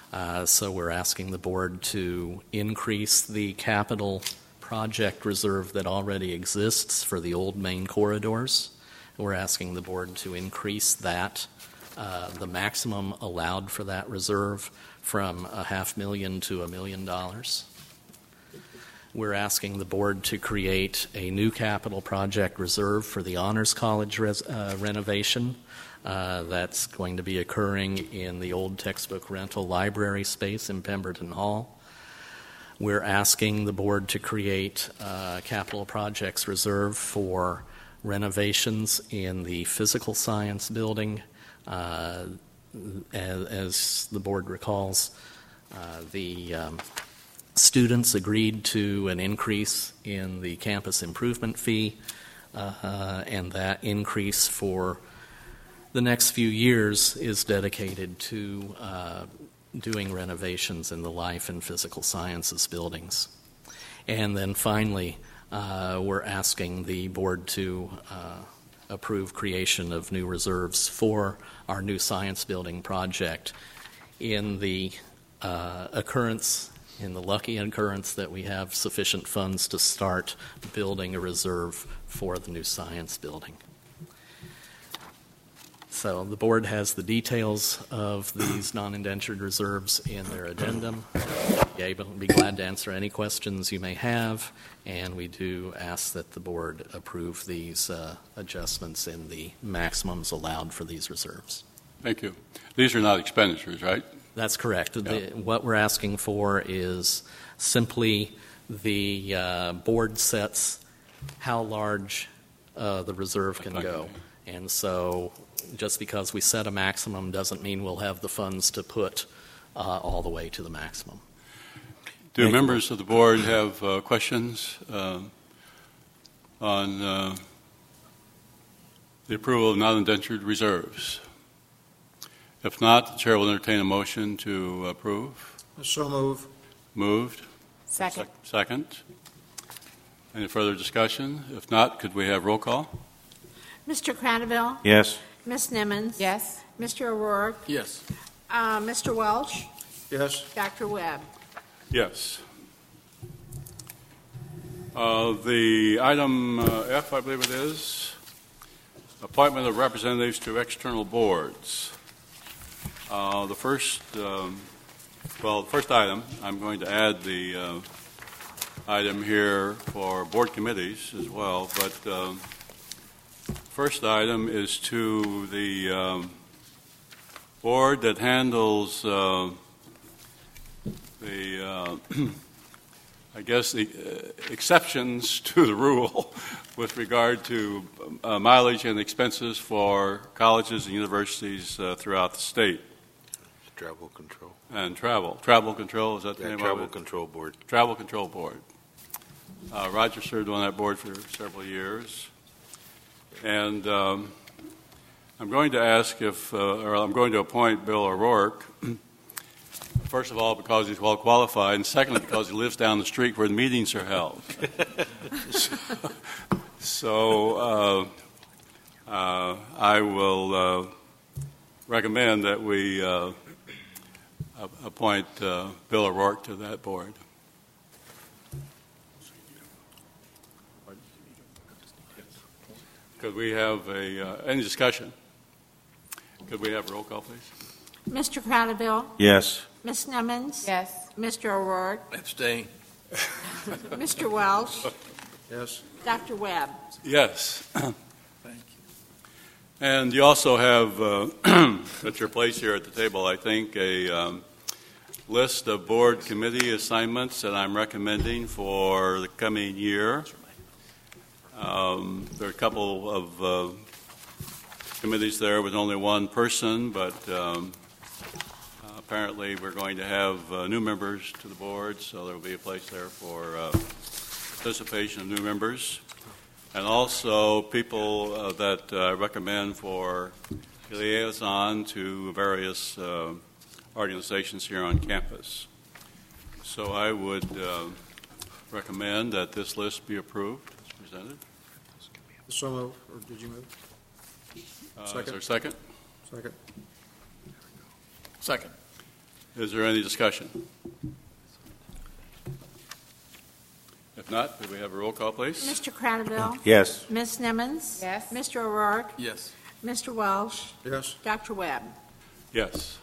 Uh, so we're asking the board to increase the capital project reserve that already exists for the old main corridors. We're asking the board to increase that, uh, the maximum allowed for that reserve, from a half million to a million dollars. We're asking the board to create a new capital project reserve for the Honors College res- uh, renovation. Uh, that's going to be occurring in the old textbook rental library space in Pemberton Hall. We're asking the board to create a capital projects reserve for renovations in the physical science building. Uh, as, as the board recalls, uh, the um, students agreed to an increase in the campus improvement fee, uh, and that increase for the next few years is dedicated to uh, doing renovations in the life and physical sciences buildings. And then finally, uh, we're asking the board to uh, approve creation of new reserves for our new science building project in the uh, occurrence, in the lucky occurrence that we have sufficient funds to start building a reserve for the new science building. So the board has the details of these non-indentured reserves in their addendum. Be able, be glad to answer any questions you may have, and we do ask that the board approve these uh, adjustments in the maximums allowed for these reserves. Thank you. These are not expenditures, right? That's correct. Yeah. The, what we're asking for is simply the uh, board sets how large uh, the reserve can go. And so just because we set a maximum doesn't mean we'll have the funds to put uh, all the way to the maximum. Do Thank members of the board have uh, questions uh, on uh, the approval of non-indentured reserves? If not, the chair will entertain a motion to approve. So move. Moved. Second. Sec- Second. Any further discussion? If not, could we have roll call? Mister Cranaville? Yes. Miss Nimmons? Yes. Mister O'Rourke? Yes. Uh, Mister Welch? Yes. Doctor Webb? Yes. Uh, the item uh, F, I believe it is, appointment of representatives to external boards. Uh, the first, um, well, the first item, I'm going to add the uh, item here for board committees as well, but um, first item is to the um, board that handles uh, the, uh, I guess, the uh, exceptions to the rule with regard to uh, mileage and expenses for colleges and universities uh, throughout the state. Travel control. And travel. Travel control, is that the Yeah, name travel of it? control board. Travel Control Board. Uh, Roger served on that board for several years. And um, I'm going to ask if, uh, or I'm going to appoint Bill O'Rourke, first of all, because he's well qualified, and secondly, because he lives down the street where the meetings are held. so so uh, uh, I will uh, recommend that we uh, appoint uh, Bill O'Rourke to that board. Could we have a, uh, any discussion? Could we have a roll call, please? Mister Cranaville? Yes. Miss Nimmons? Yes. Mister O'Rourke? Abstain. Mister Welch? Yes. Doctor Webb? Yes. Thank you. And you also have uh, at your place here at the table, I think, a um, list of board committee assignments that I'm recommending for the coming year. Um, there are a couple of uh, committees there with only one person, but um, uh, apparently we're going to have uh, new members to the board, so there will be a place there for uh, participation of new members. And also people uh, that I uh, recommend for liaison to various uh, organizations here on campus. So I would uh, recommend that this list be approved as presented. So move, or did you move? Uh, is Second. there a second? Second. Second. Is there any discussion? If not, could we have a roll call, please? Mister Cradaville? Yes. Miz Nimmons? Yes. Mister O'Rourke? Yes. Mister Welsh? Yes. Doctor Webb? Yes.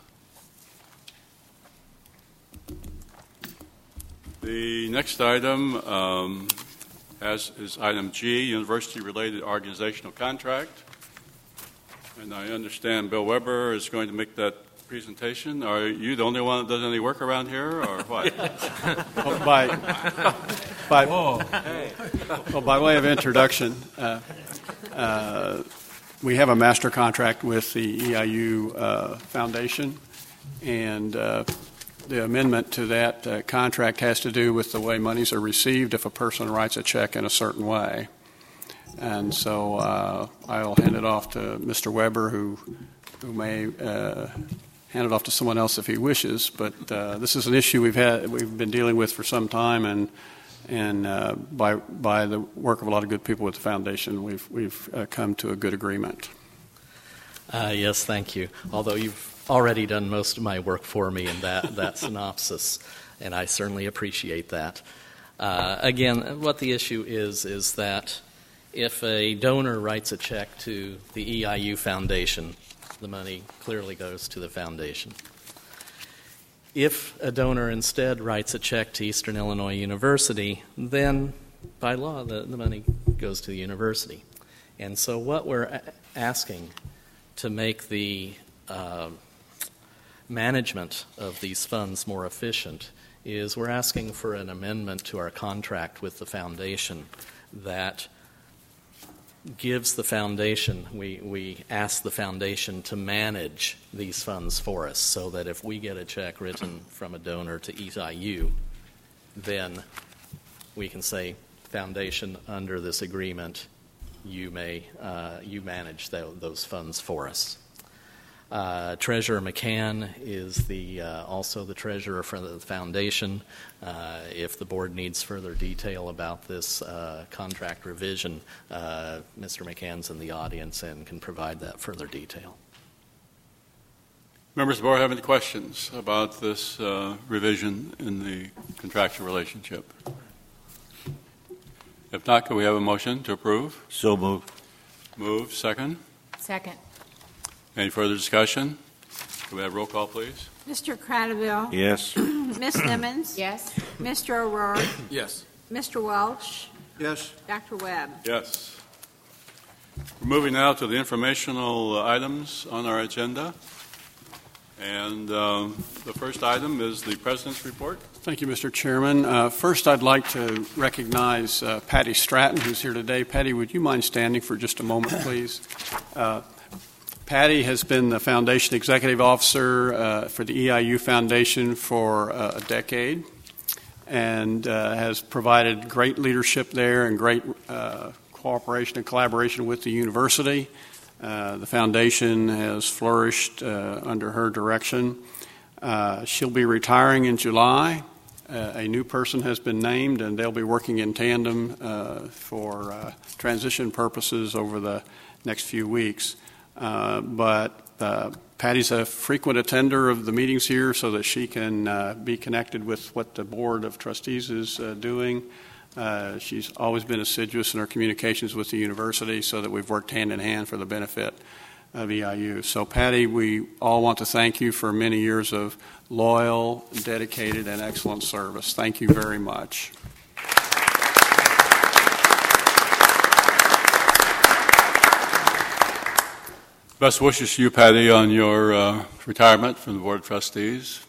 The next item um, has, is item G, University-Related Organizational Contract. And I understand Bill Weber is going to make that presentation. Are you the only one that does any work around here, or what? Well, by, by, well, by way of introduction, uh, uh, we have a master contract with the E I U uh, Foundation, and uh, the amendment to that uh, contract has to do with the way monies are received if a person writes a check in a certain way. And so uh, I'll hand it off to Mister Weber, who, who may uh, hand it off to someone else if he wishes. But uh, this is an issue we've had, we've been dealing with for some time, and and uh, by by the work of a lot of good people with the foundation, we've we've uh, come to a good agreement. Uh, yes, thank you. Although you've already done most of my work for me in that, that synopsis, and I certainly appreciate that. Uh, again, what the issue is, is that if a donor writes a check to the E I U Foundation, the money clearly goes to the foundation. If a donor instead writes a check to Eastern Illinois University, then by law the, the money goes to the university. And so what we're a- asking to make the uh, management of these funds more efficient is we're asking for an amendment to our contract with the foundation that gives the foundation, we, we ask the foundation to manage these funds for us so that if we get a check written from a donor to E I U, then we can say, foundation, under this agreement, you may, uh, you manage th- those funds for us. Uh, Treasurer McCann is the uh, also the treasurer for the foundation. Uh, if the board needs further detail about this uh, contract revision, uh, Mister McCann's in the audience and can provide that further detail. Members of the board have any questions about this uh, revision in the contractual relationship? If not, can we have a motion to approve? So moved. Move. Second. Second. Any further discussion? Can we have roll call, please? Mister Cradaville? Yes. Miz Nimmons? Yes. Mister O'Rourke? Yes. Mister Welsh? Yes. Doctor Webb? Yes. We're moving now to the informational uh, items on our agenda. And um, the first item is the President's report. Thank you, Mister Chairman. Uh, first, I'd like to recognize uh, Patty Stratton, who's here today. Patty, would you mind standing for just a moment, please? Uh, Patty has been the Foundation Executive Officer uh, for the E I U Foundation for uh, a decade and uh, has provided great leadership there and great uh, cooperation and collaboration with the university. Uh, the foundation has flourished uh, under her direction. Uh, she'll be retiring in July. Uh, a new person has been named, and they'll be working in tandem uh, for uh, transition purposes over the next few weeks. Uh, but uh, Patty's a frequent attender of the meetings here so that she can uh, be connected with what the Board of Trustees is uh, doing. Uh, she's always been assiduous in her communications with the university so that we've worked hand in hand for the benefit of E I U. So, Patty, we all want to thank you for many years of loyal, dedicated, and excellent service. Thank you very much. Best wishes to you, Patty, on your uh, retirement from the Board of Trustees.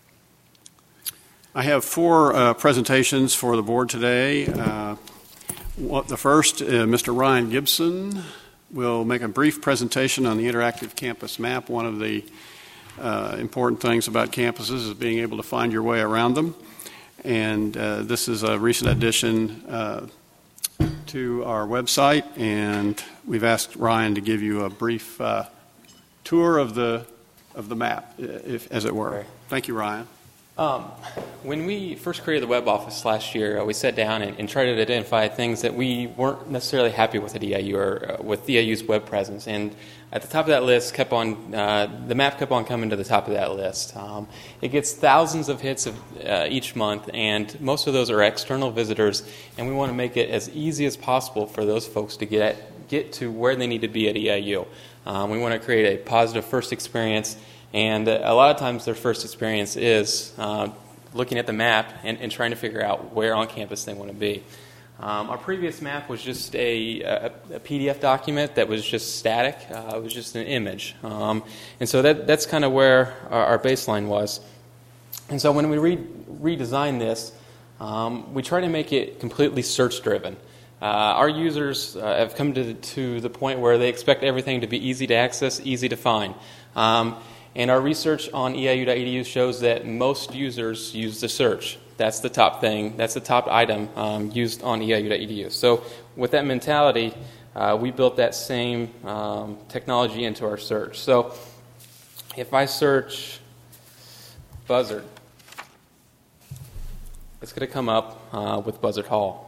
I have four uh, presentations for the board today. Uh, what, the first, uh, Mister Ryan Gibson will make a brief presentation on the interactive campus map. One of the uh, important things about campuses is being able to find your way around them. And uh, this is a recent addition uh, to our website, and we've asked Ryan to give you a brief uh, tour of the of the map, if, as it were. Thank you, Ryan. Um, when we first created the web office last year, uh, we sat down and, and tried to identify things that we weren't necessarily happy with at E I U or uh, with E I U's web presence. And at the top of that list, kept on uh, the map kept on coming to the top of that list. Um, it gets thousands of hits of, uh, each month, and most of those are external visitors. And we want to make it as easy as possible for those folks to get get to where they need to be at E I U. Um, we want to create a positive first experience. And a lot of times their first experience is uh, looking at the map and, and trying to figure out where on campus they want to be. Um, our previous map was just a, a, a P D F document that was just static. Uh, it was just an image. Um, and so that, that's kind of where our, our baseline was. And so when we re- redesigned this, um, we try to make it completely search-driven. Uh, our users uh, have come to the, to the point where they expect everything to be easy to access, easy to find. Um, And our research on E I U dot E D U shows that most users use the search. That's the top thing. That's the top item um, used on E I U dot E D U. So with that mentality, uh, we built that same um, technology into our search. So if I search Buzzard, it's going to come up uh, with Buzzard Hall.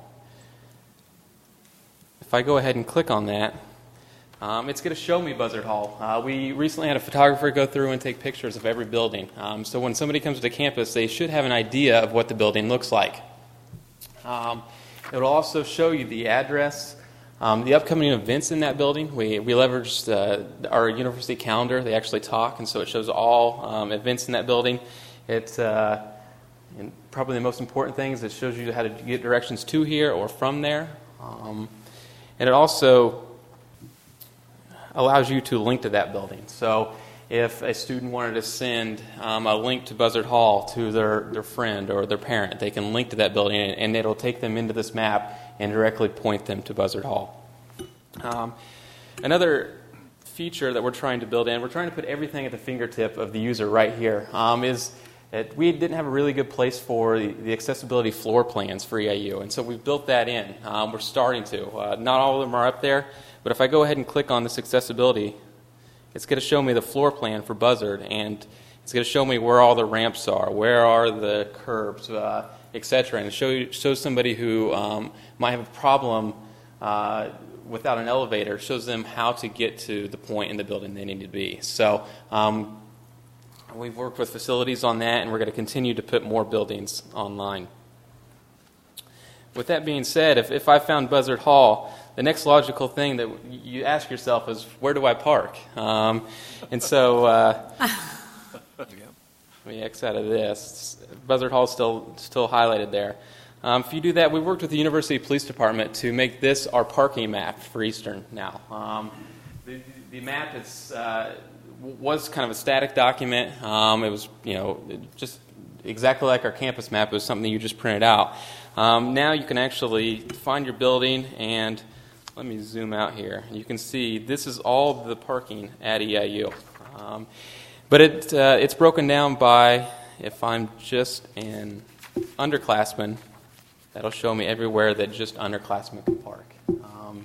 If I go ahead and click on that, Um, it's going to show me Buzzard Hall. Uh, we recently had a photographer go through and take pictures of every building. Um, so when somebody comes to campus, they should have an idea of what the building looks like. Um, it will also show you the address, um, the upcoming events in that building. We, we leveraged uh, our university calendar. They actually talk, and so it shows all um, events in that building. It, uh, and probably the most important thing is it shows you how to get directions to here or from there. Um, and it also allows you to link to that building. So if a student wanted to send um, a link to Buzzard Hall to their, their friend or their parent, they can link to that building, and, and it'll take them into this map and directly point them to Buzzard Hall. Um, another feature that we're trying to build in, we're trying to put everything at the fingertip of the user right here, um, is that we didn't have a really good place for the, the accessibility floor plans for E I U, and so we've built that in. Um, we're starting to. Uh, not all of them are up there, but if I go ahead and click on this accessibility, it's going to show me the floor plan for Buzzard, and it's going to show me where all the ramps are, where are the curbs, uh, et cetera, and show show somebody who um, might have a problem uh, without an elevator, shows them how to get to the point in the building they need to be. So um, we've worked with facilities on that, and we're going to continue to put more buildings online. With that being said, if, if I found Buzzard Hall, the next logical thing that you ask yourself is, where do I park? Um, and so, uh, let me X out of this. Buzzard Hall is still, still highlighted there. Um, if you do that, we worked with the University Police Department to make this our parking map for Eastern now. Um, the, the map is, uh, was kind of a static document. Um, it was, you know, just exactly like our campus map. It was something you just printed out. Um, now you can actually find your building, and let me zoom out here. You can see this is all the parking at E I U. Um, but it uh, it's broken down by, if I'm just an underclassman, that'll show me everywhere that just underclassmen can park. Um,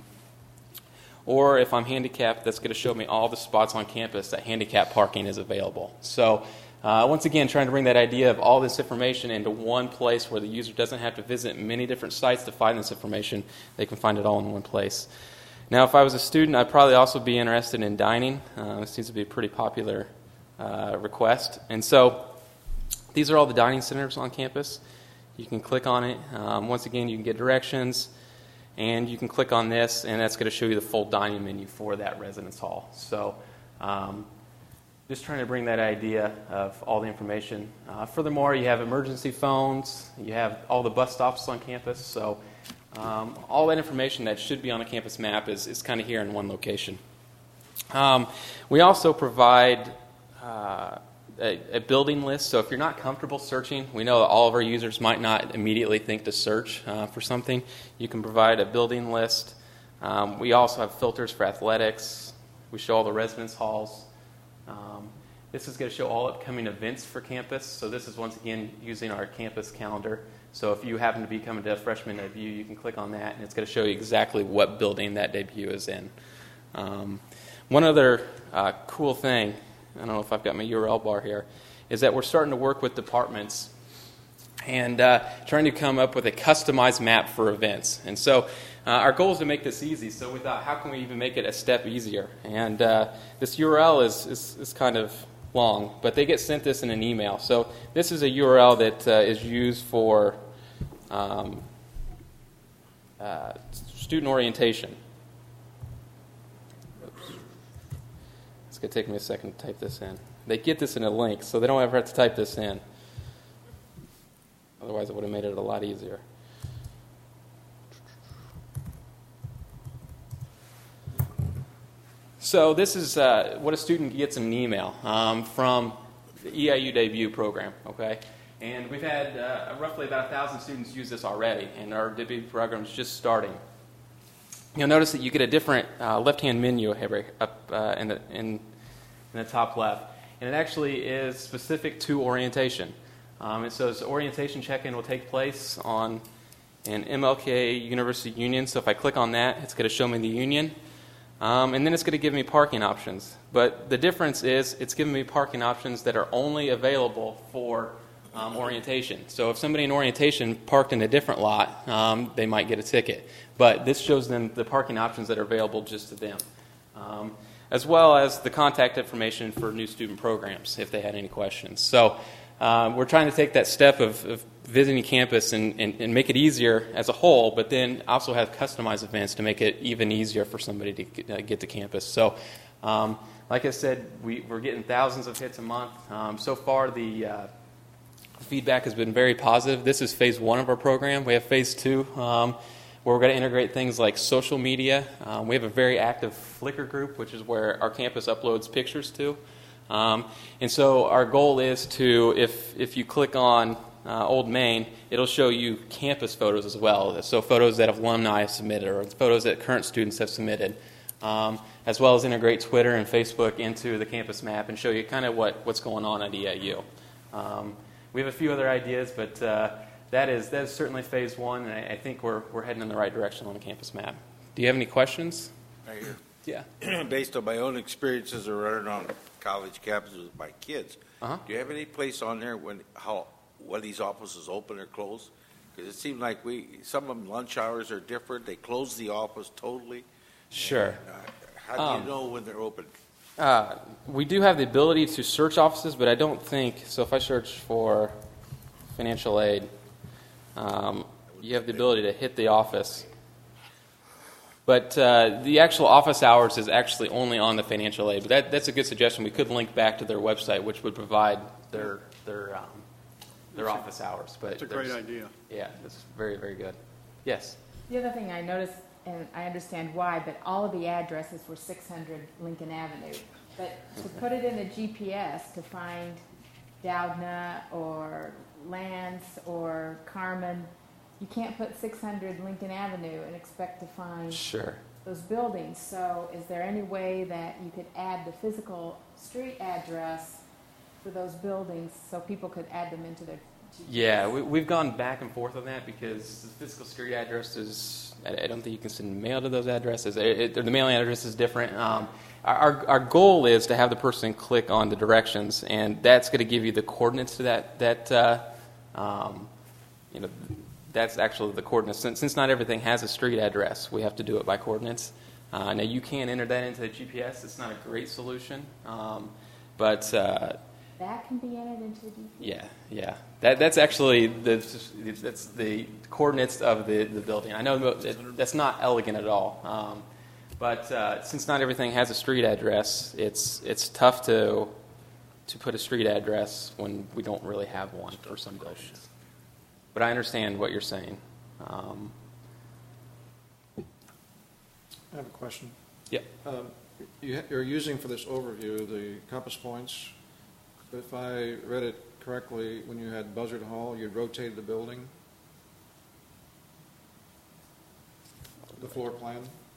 or if I'm handicapped, that's going to show me all the spots on campus that handicap parking is available. So uh, once again, trying to bring that idea of all this information into one place where the user doesn't have to visit many different sites to find this information. They can find it all in one place. Now, if I was a student, I'd probably also be interested in dining. Uh, it seems to be a pretty popular uh, request. And so these are all the dining centers on campus. You can click on it. Um, once again, you can get directions, and you can click on this, and that's going to show you the full dining menu for that residence hall. So um, just trying to bring that idea of all the information. Uh, furthermore, you have emergency phones. You have all the bus stops on campus. So um, all that information that should be on a campus map is, is kind of here in one location. Um, we also provide uh, a, a building list. So if you're not comfortable searching, we know that all of our users might not immediately think to search uh, for something. You can provide a building list. Um, we also have filters for athletics. We show all the residence halls. Um, this is going to show all upcoming events for campus. So this is, once again, using our campus calendar. So if you happen to be coming to a freshman debut, you can click on that, and it's going to show you exactly what building that debut is in. Um, one other uh, cool thing, I don't know if I've got my U R L bar here, is that we're starting to work with departments and uh, trying to come up with a customized map for events. And so uh, our goal is to make this easy. So we thought, how can we even make it a step easier? And uh, this U R L is, is, is kind of long, but they get sent this in an email. So this is a U R L that uh, is used for um, uh, student orientation. Oops. It's going to take me a second to type this in. They get this in a link, so they don't ever have to type this in. Otherwise, it would have made it a lot easier. So this is uh, what a student gets in an email um, from the E I U Debut program, okay? And we've had uh, roughly about one thousand students use this already, and our debut program is just starting. You'll notice that you get a different uh, left-hand menu here up uh, in, the, in, in the top left, and it actually is specific to orientation. Um, it says orientation check-in will take place on an M L K University Union, so if I click on that, it's going to show me the union. Um, and then it's going to give me parking options. But the difference is it's giving me parking options that are only available for um, orientation. So if somebody in orientation parked in a different lot, um, they might get a ticket. But this shows them the parking options that are available just to them, um, as well as the contact information for new student programs if they had any questions. So uh, we're trying to take that step of, of visiting campus and, and, and make it easier as a whole, but then also have customized events to make it even easier for somebody to get, uh, get to campus. So, um, like I said, we, we're getting thousands of hits a month. Um, so far, the uh, feedback has been very positive. This is phase one of our program. We have phase two, um, where we're going to integrate things like social media. Um, we have a very active Flickr group, which is where our campus uploads pictures to. Um, and so our goal is to, if if you click on Uh, Old Main, it'll show you campus photos as well, so photos that alumni have submitted or photos that current students have submitted, um, as well as integrate Twitter and Facebook into the campus map and show you kind of what, what's going on at E I U. Um, we have a few other ideas, but uh, that is that is certainly phase one, and I, I think we're, we're heading in the right direction on the campus map. Do you have any questions? Right here. Yeah. Based on my own experiences of running on college campuses with my kids, Uh-huh. do you have any place on there when how when these offices open or close? Because it seemed like we some of them lunch hours are different. They close the office totally. Sure. And, uh, how do Um, you know when they're open? Uh, we do have the ability to search offices, but I don't think so. If I search for financial aid, um, you have the ability to hit the office. But uh, the actual office hours is actually only on the financial aid. But that, that's a good suggestion. We could link back to their website, which would provide their their um, their That's office hours. But That's a great there's- idea. Yeah, it's very very good. Yes. The other thing I noticed, and I understand why, but all of the addresses were six hundred Lincoln Avenue. But to put it in a G P S to find Doudna or Lance or Carmen, you can't put six hundred Lincoln Avenue and expect to find Sure. those buildings. So is there any way that you could add the physical street address for those buildings so people could add them into their G P S? Yeah, we, we've gone back and forth on that because the physical street address is, I, I don't think you can send mail to those addresses. It, it, the mailing address is different. Um, our, our goal is to have the person click on the directions, and that's going to give you the coordinates to that, that uh, um, you know, that's actually the coordinates. Since, since not everything has a street address, we have to do it by coordinates. Uh, now, you can enter that into the G P S. It's not a great solution, um, but... Uh, That can be entered into the G P S? Yeah, yeah. That that's actually the that's the coordinates of the, the building. I know it, that's not elegant at all, um, but uh, since not everything has a street address, it's it's tough to to put a street address when we don't really have one for some buildings. But I understand what you're saying. Um, I have a question. yeah. Um, you ha- You're using for this overview the compass points. If I read it correctly, when you had Buzzard Hall, you rotated the building, the floor plan.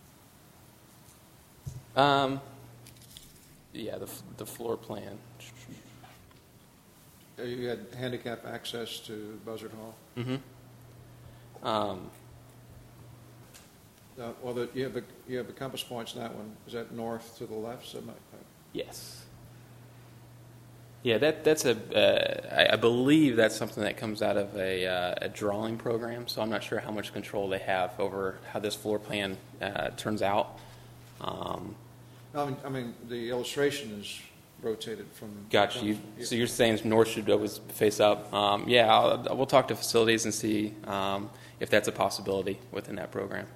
Um, yeah, the the floor plan. Uh, You had handicap access to Buzzard Hall. Mm-hmm. Um, Uh, well, the, you have the you have the compass points in that one. Is that north to the left? So my, yes. Yeah, that that's a. Uh, I, I believe that's something that comes out of a, uh, a drawing program. So I'm not sure how much control they have over how this floor plan uh, turns out. Um, I mean, I mean, the illustration is rotated from. Gotcha. You, so you're saying north should always face up. Um, yeah, I'll, we'll talk to facilities and see um, if that's a possibility within that program.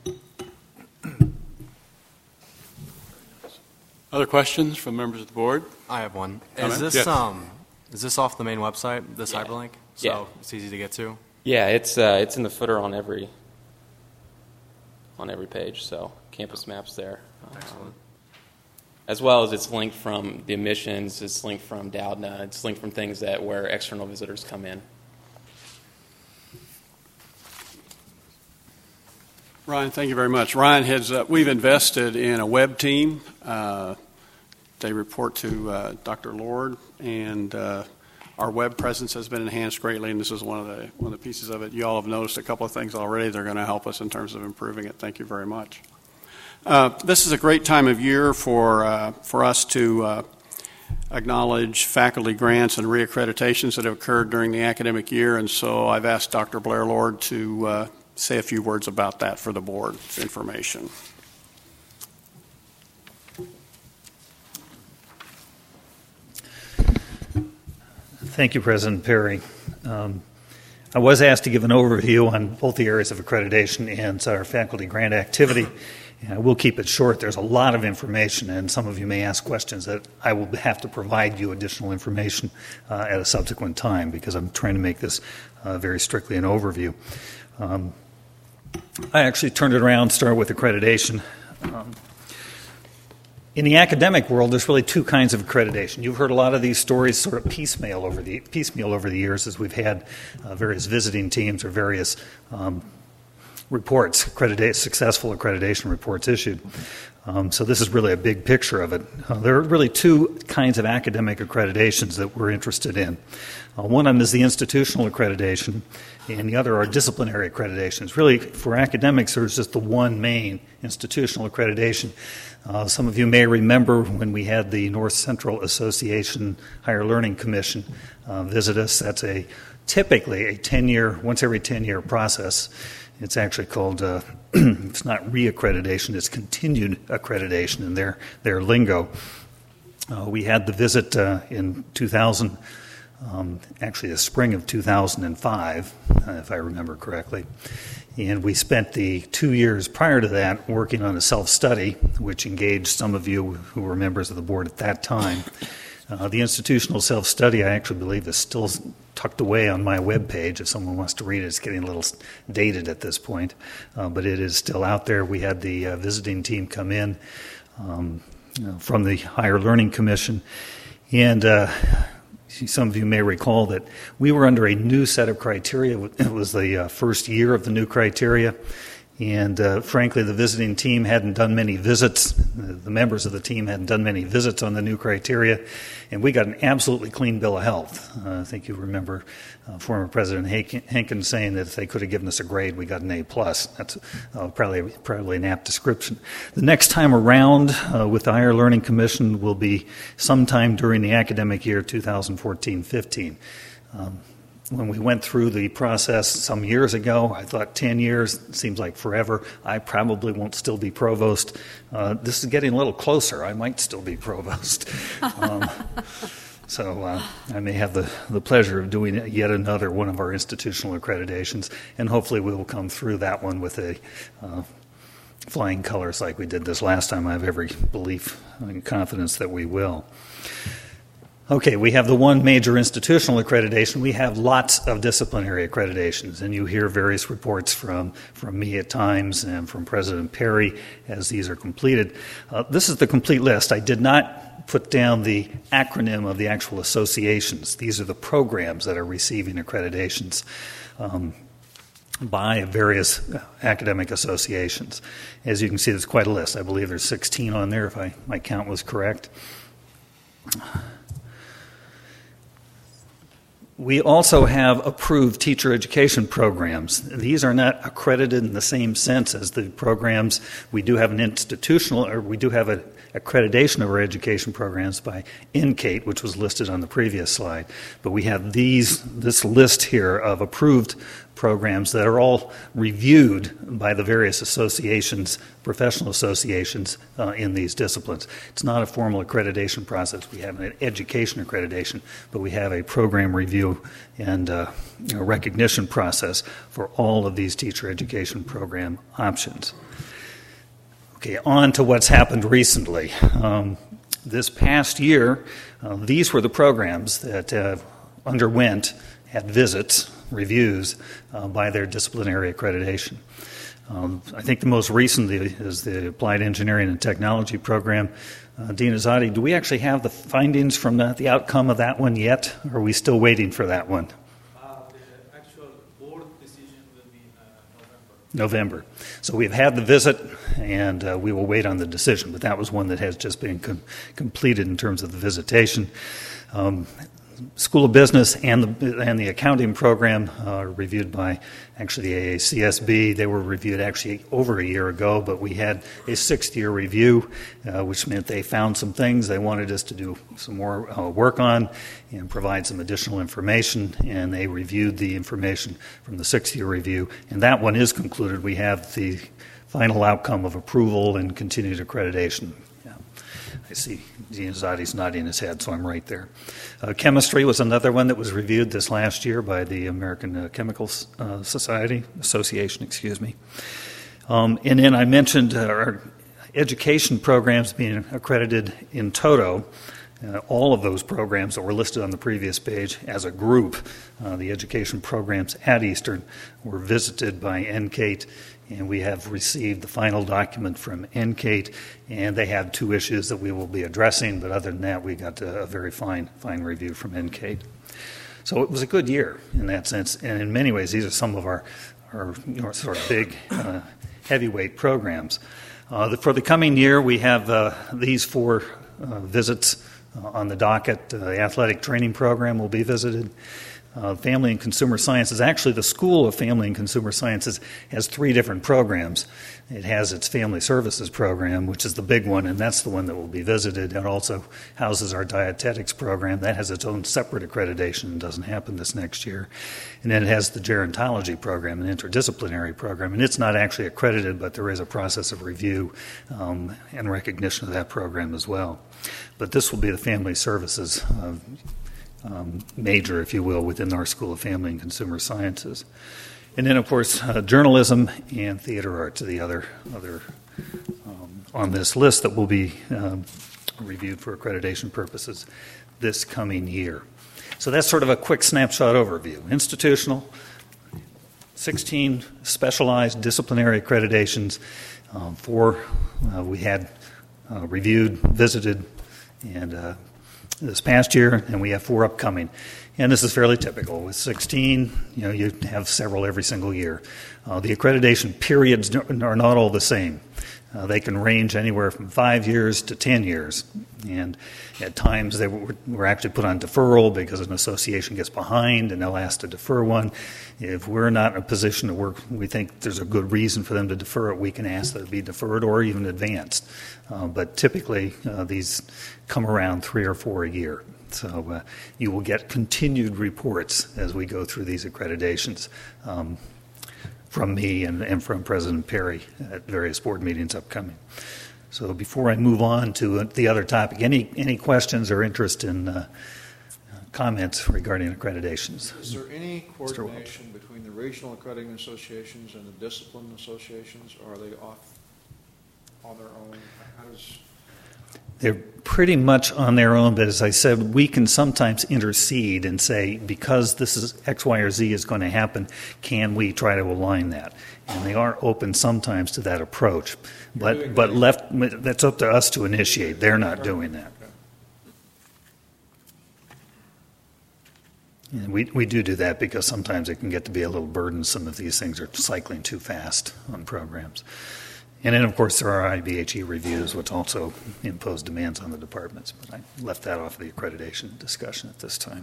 Other questions from members of the board? I have one. Comment? Is this Yes. um is this off the main website? This Yeah. hyperlink, so Yeah. it's easy to get to. Yeah, it's uh, it's in the footer on every on every page. So campus maps there. Um, as well as it's linked from the admissions, it's linked from Doudna, it's linked from things that where external visitors come in. Ryan, thank you very much. Ryan has, uh, we've invested in a web team. Uh, they report to uh, Doctor Lord, and uh, our web presence has been enhanced greatly, and this is one of the one of the pieces of it. You all have noticed a couple of things already. They're going to help us in terms of improving it. Thank you very much. Uh, this is a great time of year for uh, for us to uh, acknowledge faculty grants and reaccreditations that have occurred during the academic year, and so I've asked Doctor Blair Lord to uh, say a few words about that for the board's information. Thank you, President Perry. Um, I was asked to give an overview on both the areas of accreditation and our faculty grant activity. I will keep it short. There's a lot of information, and some of you may ask questions that I will have to provide you additional information uh, at a subsequent time, because I'm trying to make this uh, very strictly an overview. Um, I actually turned it around, started with accreditation. Um, in the academic world, there's really two kinds of accreditation. You've heard a lot of these stories sort of piecemeal over the piecemeal over the years as we've had uh, various visiting teams or various um, reports, accredita- successful accreditation reports issued. Um, so this is really a big picture of it. Uh, there are really two kinds of academic accreditations that we're interested in. Uh, one of them is the institutional accreditation, and the other are disciplinary accreditations. Really, for academics, there's just the one main institutional accreditation. Uh, some of you may remember when we had the North Central Association Higher Learning Commission uh, visit us. That's a typically a ten-year, once every ten-year process. It's actually called, uh, it's not reaccreditation, it's continued accreditation in their, their lingo. Uh, we had the visit uh, in two thousand, um, actually the spring of two thousand five, uh, if I remember correctly. And we spent the two years prior to that working on a self-study, which engaged some of you who were members of the board at that time. Uh, the institutional self-study, I actually believe, is still tucked away on my webpage. If someone wants to read it, it's getting a little dated at this point, uh, but it is still out there. We had the uh, visiting team come in um, you know, from the Higher Learning Commission, and uh, some of you may recall that we were under a new set of criteria. It was the uh, first year of the new criteria. And uh, frankly, the visiting team hadn't done many visits. The members of the team hadn't done many visits on the new criteria. And we got an absolutely clean bill of health. Uh, I think you remember uh, former President Henkin saying that if they could have given us a grade, we got an A plus. That's uh, probably, probably an apt description. The next time around uh, with the Higher Learning Commission will be sometime during the academic year two thousand fourteen fifteen. Um, When we went through the process some years ago, I thought ten years seems like forever. I probably won't still be provost. Uh, this is getting a little closer. I might still be provost. Um, so uh, I may have the, the pleasure of doing yet another one of our institutional accreditations, and hopefully we will come through that one with a uh, flying colors like we did this last time. I have every belief and confidence that we will. Okay, we have the one major institutional accreditation. We have lots of disciplinary accreditations, and you hear various reports from, from me at times and from President Perry as these are completed. Uh, this is the complete list. I did not put down the acronym of the actual associations. These are the programs that are receiving accreditations um, by various academic associations. As you can see, there's quite a list. I believe there's sixteen on there, if I, my count was correct. We also have approved teacher education programs. These are not accredited in the same sense as the programs. We do have an institutional, or we do have a, accreditation of our education programs by N C A T E, which was listed on the previous slide. But we have these this list here of approved programs that are all reviewed by the various associations, professional associations uh, in these disciplines. It's not a formal accreditation process. We have an education accreditation, but we have a program review and uh, you know, recognition process for all of these teacher education program options. Okay, on to what's happened recently. Um, this past year, uh, these were the programs that uh, underwent, had visits, reviews uh, by their disciplinary accreditation. Um, I think the most recent is the Applied Engineering and Technology program. Uh, Dean Azadi, do we actually have the findings from that, the outcome of that one yet, or are we still waiting for that one? Uh, the actual board decision will be in uh, November. November. So we've had the visit, and uh, we will wait on the decision, but that was one that has just been com- completed in terms of the visitation. Um, School of Business and the and the accounting program uh, reviewed by actually the A A C S B. They were reviewed actually over a year ago, but we had a sixth-year review, uh, which meant they found some things they wanted us to do some more uh, work on and provide some additional information, and they reviewed the information from the sixth-year review, and that one is concluded. We have the final outcome of approval and continued accreditation. I see Dean Azadi's nodding his head, so I'm right there. Uh, chemistry was another one that was reviewed this last year by the American uh, Chemical uh, Society Association, excuse me. Um, and then I mentioned uh, our education programs being accredited in toto. Uh, all of those programs that were listed on the previous page as a group, uh, the education programs at Eastern, were visited by N C A T E, and we have received the final document from N C A T E, and they have two issues that we will be addressing, but other than that, we got a, a very fine, fine review from N C A T E. So it was a good year in that sense, and in many ways, these are some of our, our you know, sort of big, uh, heavyweight programs. Uh, the, for the coming year, we have uh, these four uh, visits Uh, on the docket. Uh, the athletic training program will be visited. Uh, Family and Consumer Sciences, actually the School of Family and Consumer Sciences has three different programs. It has its Family Services program, which is the big one, and that's the one that will be visited. It also houses our dietetics program. That has its own separate accreditation and doesn't happen this next year. And then it has the gerontology program, an interdisciplinary program, and it's not actually accredited, but there is a process of review um, and recognition of that program as well. But this will be the Family Services uh, um, major, if you will, within our School of Family and Consumer Sciences. And then, of course, uh, journalism and theater arts are the other, other um, on this list that will be um, reviewed for accreditation purposes this coming year. So that's sort of a quick snapshot overview. Institutional, sixteen specialized disciplinary accreditations, um, four uh, we had uh, reviewed, visited, and uh, this past year, and we have four upcoming. And this is fairly typical. With sixteen, you know, you have several every single year. Uh, the accreditation periods are not all the same. Uh, they can range anywhere from five years to ten years. And at times they were, were actually put on deferral because an association gets behind and they'll ask to defer one. If we're not in a position to work, we think there's a good reason for them to defer it, we can ask that it be deferred or even advanced. Uh, but typically uh, these come around three or four a year. So uh, you will get continued reports as we go through these accreditations um, from me and, and from President Perry at various board meetings upcoming. So before I move on to the other topic, any any questions or interest in uh, comments regarding accreditations? Is there any coordination between the regional accrediting associations and the discipline associations, or are they off on their own? How does... They're pretty much on their own, but as I said, we can sometimes intercede and say, because this is X, Y, or Z is going to happen, can we try to align that? And they are open sometimes to that approach. But but left, that's up to us to initiate. They're not doing that. And we, we do do that because sometimes it can get to be a little burdensome if these things are cycling too fast on programs. And then, of course, there are I B H E reviews, which also impose demands on the departments. But I left that off the accreditation discussion at this time.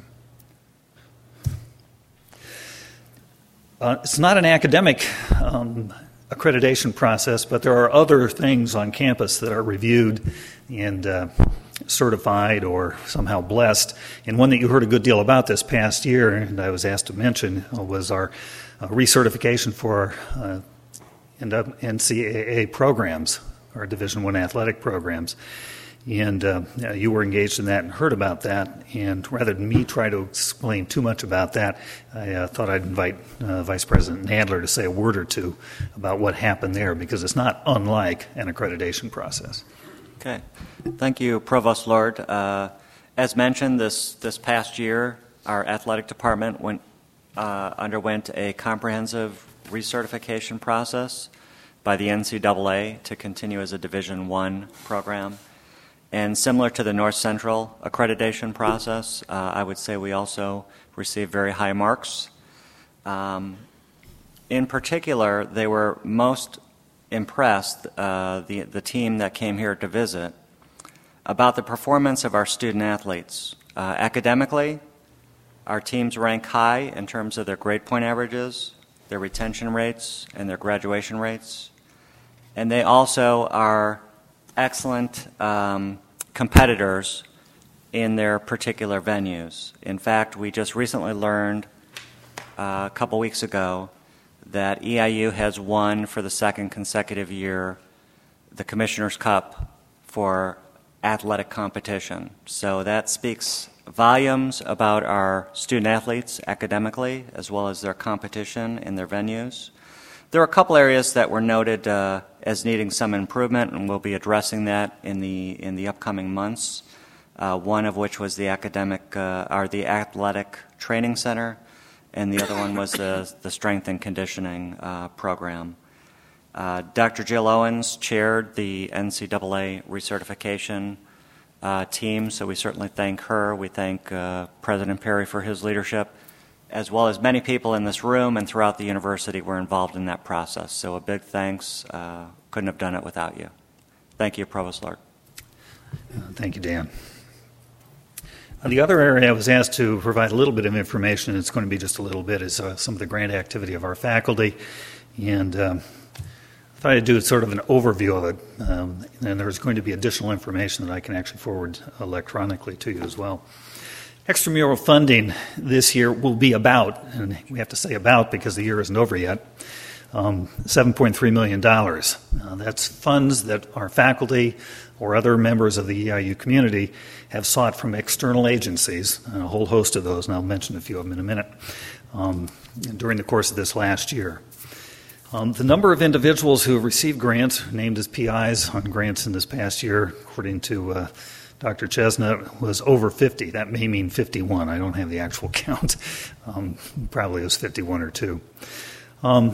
Uh, it's not an academic um, accreditation process, but there are other things on campus that are reviewed and uh, certified or somehow blessed. And one that you heard a good deal about this past year, and I was asked to mention, uh, was our uh, recertification for uh, N C A A programs, our Division One athletic programs. And uh, you were engaged in that and heard about that. And rather than me try to explain too much about that, I uh, thought I'd invite uh, Vice President Nadler to say a word or two about what happened there, because it's not unlike an accreditation process. Okay. Thank you, Provost Lord. Uh, as mentioned, this, this past year, our athletic department went, uh, underwent a comprehensive recertification process by the N C double A to continue as a Division One program. And similar to the North Central accreditation process, uh, I would say we also received very high marks. Um, in particular, they were most impressed, uh, the, the team that came here to visit, about the performance of our student athletes. Uh, academically, our teams rank high in terms of their grade point averages, their retention rates, and their graduation rates. And they also are excellent um, competitors in their particular venues. In fact, we just recently learned uh, a couple weeks ago that E I U has won for the second consecutive year the Commissioner's Cup for athletic competition. So that speaks volumes about our student athletes academically, as well as their competition in their venues. There are a couple areas that were noted uh, as needing some improvement, and we'll be addressing that in the in the upcoming months. Uh, one of which was the academic uh, or the athletic training center, and the other one was the the strength and conditioning uh, program. Uh, Doctor Jill Owens chaired the N C double A recertification uh, team, so we certainly thank her. We thank uh, President Perry for his leadership, as well as many people in this room and throughout the university were involved in that process. So a big thanks. Uh, couldn't have done it without you. Thank you, Provost Lord. Uh, thank you, Dan. Uh, the other area I was asked to provide a little bit of information, and it's going to be just a little bit, is uh, some of the grant activity of our faculty. And um, I thought I'd do sort of an overview of it. Um, and there's going to be additional information that I can actually forward electronically to you as well. Extramural funding this year will be about, and we have to say about because the year isn't over yet, um, seven point three million dollars. Uh, that's funds that our faculty or other members of the E I U community have sought from external agencies, and a whole host of those, and I'll mention a few of them in a minute, um, during the course of this last year. Um, the number of individuals who have received grants, named as P Is on grants in this past year, according to uh, Doctor Chestnut, was over fifty. That may mean fifty-one. I don't have the actual count. Um, probably it was fifty-one or two. Um,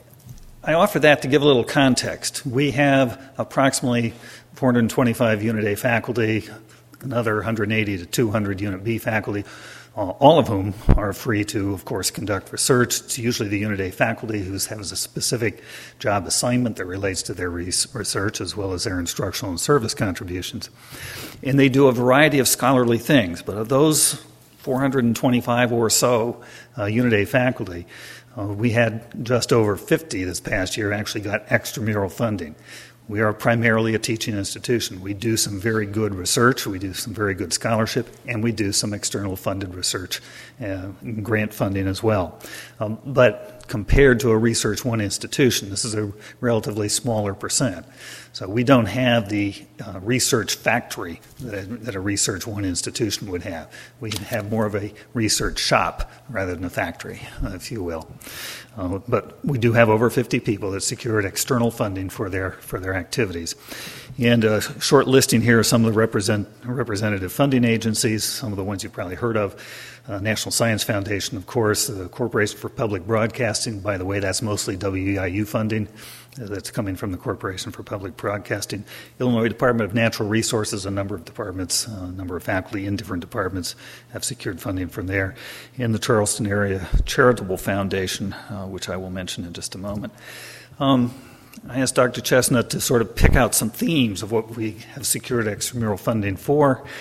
I offer that to give a little context. We have approximately four hundred twenty-five Unit A faculty, another one hundred eighty to two hundred Unit B faculty, uh, all of whom are free to, of course, conduct research. It's usually the Unit A faculty who has a specific job assignment that relates to their research, as well as their instructional and service contributions. And they do a variety of scholarly things, but of those four hundred twenty-five or so uh, Unit A faculty, uh, we had just over fifty this past year actually got extramural funding. We are primarily a teaching institution. We do some very good research, we do some very good scholarship, and we do some external funded research, uh, grant funding as well. Um, but compared to a Research One institution, this is a relatively smaller percent. So we don't have the uh, research factory that, that a Research One institution would have. We have more of a research shop rather than a factory, uh, if you will. Uh, but we do have over fifty people that secured external funding for their for their activities. And a short listing here of some of the represent, representative funding agencies, some of the ones you've probably heard of. Uh, National Science Foundation, of course, the Corporation for Public Broadcasting. By the way, that's mostly W E I U funding. Uh, that's coming from the Corporation for Public Broadcasting. Illinois Department of Natural Resources, a number of departments, uh, a number of faculty in different departments have secured funding from there. And the Charleston Area Charitable Foundation, uh, which I will mention in just a moment. Um, I asked Doctor Chestnut to sort of pick out some themes of what we have secured extramural funding for.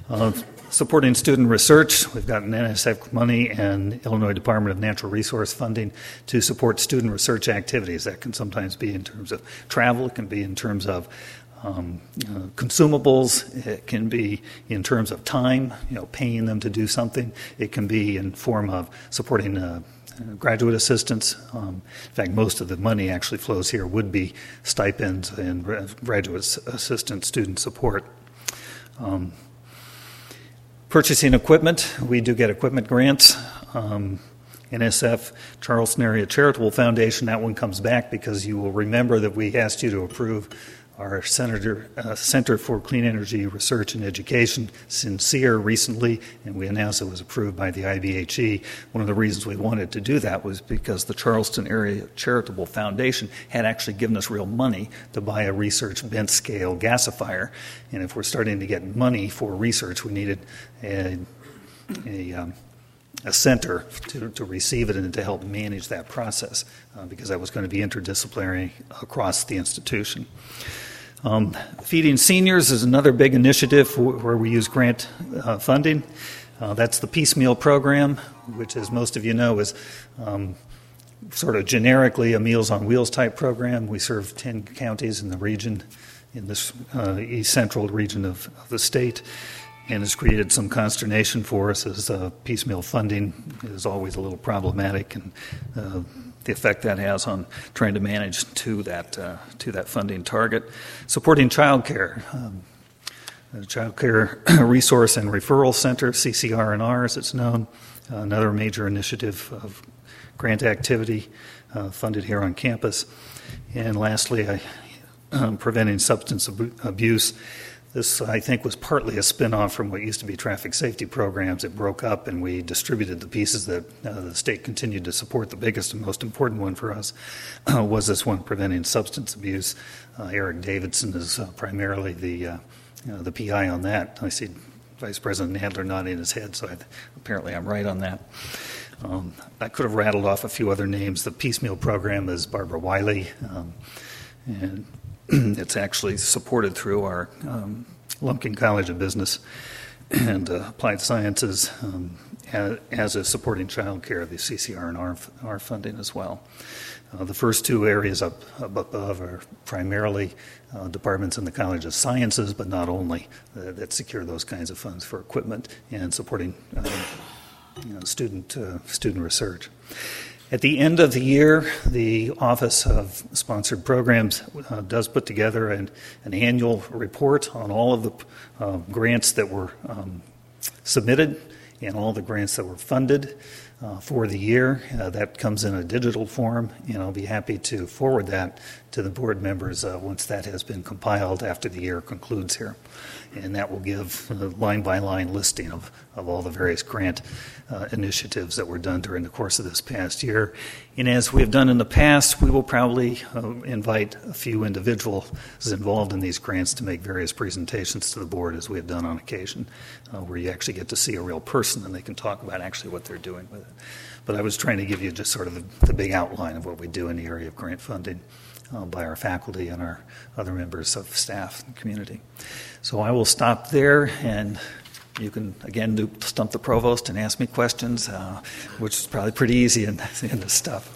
Uh, supporting student research, we've got N S F money and Illinois Department of Natural Resource funding to support student research activities. That can sometimes be in terms of travel, it can be in terms of um, uh, consumables, it can be in terms of time, you know, paying them to do something. It can be in form of supporting uh, graduate assistants. Um, in fact, most of the money actually flows here would be stipends and graduate assistant student support. Um, Purchasing equipment, we do get equipment grants. Um, N S F, Charleston Area Charitable Foundation, that one comes back because you will remember that we asked you to approve our Senator, uh, Center for Clean Energy Research and Education, SINCERE, recently, and we announced it was approved by the I B H E. One of the reasons we wanted to do that was because the Charleston Area Charitable Foundation had actually given us real money to buy a research bent scale gasifier. And if we're starting to get money for research, we needed a, a, um, a center to, to receive it and to help manage that process uh, because that was going to be interdisciplinary across the institution. Um, Feeding Seniors is another big initiative where we use grant uh, funding. Uh, that's the piecemeal program, which, as most of you know, is um, sort of generically a Meals on Wheels type program. We serve ten counties in the region, in this uh, east central region of, of the state, and has created some consternation for us as uh, piecemeal funding is always a little problematic, and uh, the effect that has on trying to manage to that uh, to that funding target. Supporting child care. Um, the Child Care Resource and Referral Center, C C R N R as it's known, uh, another major initiative of grant activity uh, funded here on campus. And lastly, I, um, preventing substance ab- abuse. This, I think, was partly a spin-off from what used to be traffic safety programs. It broke up, and we distributed the pieces that uh, the state continued to support. The biggest and most important one for us uh, was this one, preventing substance abuse. Uh, Eric Davidson is uh, primarily the uh, you know, the P I on that. I see Vice President Nadler nodding his head, so I, apparently I'm right on that. Um, I could have rattled off a few other names. The piecemeal program is Barbara Wiley, um, and it's actually supported through our um, Lumpkin College of Business and uh, Applied Sciences, um, as, as is supporting child care, the C C R and R funding as well. Uh, the first two areas up, up above are primarily uh, departments in the College of Sciences, but not only, uh, that secure those kinds of funds for equipment and supporting uh, you know, student uh, student research. At the end of the year, the Office of Sponsored Programs uh, does put together an, an annual report on all of the uh, grants that were um, submitted and all the grants that were funded uh, for the year. Uh, that comes in a digital form, and I'll be happy to forward that to the board members uh, once that has been compiled after the year concludes here. And that will give a line-by-line listing of, of all the various grant uh, initiatives that were done during the course of this past year. And as we have done in the past, we will probably uh, invite a few individuals involved in these grants to make various presentations to the board, as we have done on occasion, uh, where you actually get to see a real person and they can talk about actually what they're doing with it. But I was trying to give you just sort of the, the big outline of what we do in the area of grant funding uh, by our faculty and our other members of staff and community. So I will stop there, and you can, again, do stump the provost and ask me questions, uh, which is probably pretty easy in, in this stuff.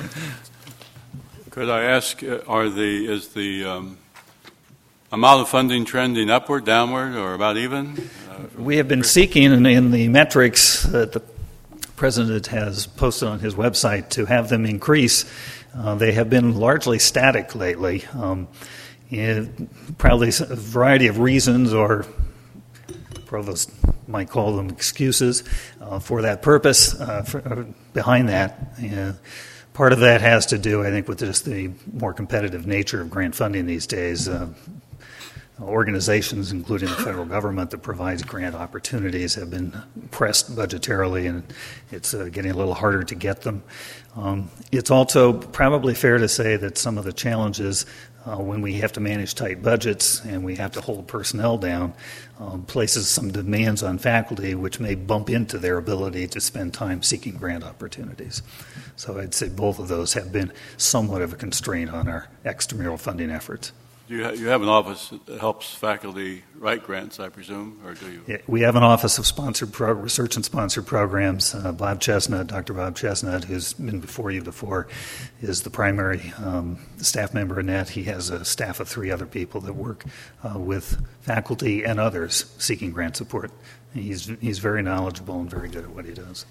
Could I ask, uh, are the is the um, amount of funding trending upward, downward, or about even? Uh, we have been seeking in, in the metrics that the President has posted on his website to have them increase. Uh, they have been largely static lately. Um, And probably a variety of reasons, or provost might call them excuses, uh, for that purpose, uh, for, uh, behind that. Uh, part of that has to do, I think, with just the more competitive nature of grant funding these days. Uh, organizations, including the federal government that provides grant opportunities, have been pressed budgetarily, and it's uh, getting a little harder to get them. Um, it's also probably fair to say that some of the challenges uh, when we have to manage tight budgets and we have to hold personnel down um, places some demands on faculty which may bump into their ability to spend time seeking grant opportunities. So I'd say both of those have been somewhat of a constraint on our extramural funding efforts. You, ha- you have an office that helps faculty write grants, I presume, or do you? Yeah, we have an office of sponsored pro- research and sponsored programs. Uh, Bob Chestnut, Doctor Bob Chestnut, who's been before you before, is the primary um, staff member in that. He has a staff of three other people that work uh, with faculty and others seeking grant support. He's he's very knowledgeable and very good at what he does.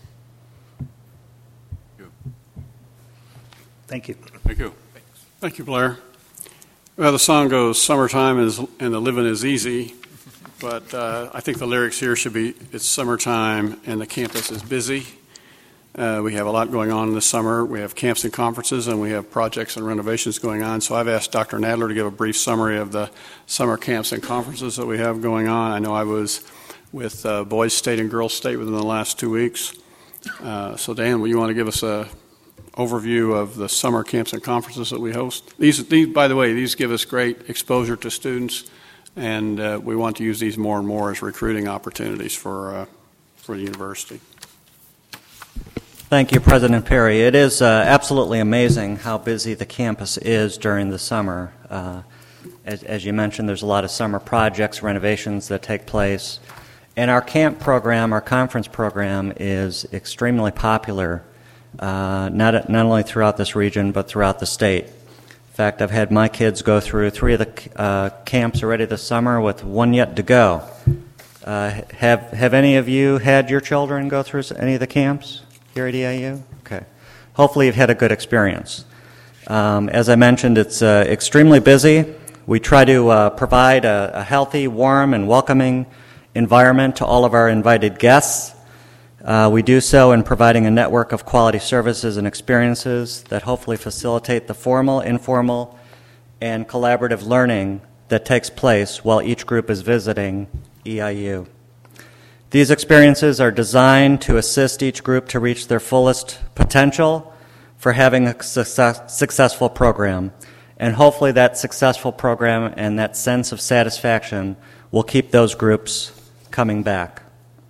Thank you. Thank you. Thank you, Blair. Well, the song goes, "Summertime is and the living is easy," but uh, I think the lyrics here should be, "It's summertime and the campus is busy." Uh, we have a lot going on this summer. We have camps and conferences, and we have projects and renovations going on. So I've asked Doctor Nadler to give a brief summary of the summer camps and conferences that we have going on. I know I was with uh, Boys State and Girls State within the last two weeks. Uh, so Dan, will you want to give us a overview of the summer camps and conferences that we host? These, these, by the way, these give us great exposure to students, and uh, we want to use these more and more as recruiting opportunities for uh, for the university. Thank you, President Perry. It is uh, absolutely amazing how busy the campus is during the summer. Uh, as, as you mentioned, there's a lot of summer projects, renovations that take place, and our camp program, our conference program, is extremely popular. Uh, not not only throughout this region, but throughout the state. In fact, I've had my kids go through three of the uh, camps already this summer, with one yet to go. Uh, have have any of you had your children go through any of the camps here at E I U? Okay. Hopefully you've had a good experience. Um, as I mentioned, it's uh, extremely busy. We try to uh, provide a, a healthy, warm, and welcoming environment to all of our invited guests. Uh, we do so in providing a network of quality services and experiences that hopefully facilitate the formal, informal, and collaborative learning that takes place while each group is visiting E I U. These experiences are designed to assist each group to reach their fullest potential for having a success, successful program. And hopefully that successful program and that sense of satisfaction will keep those groups coming back.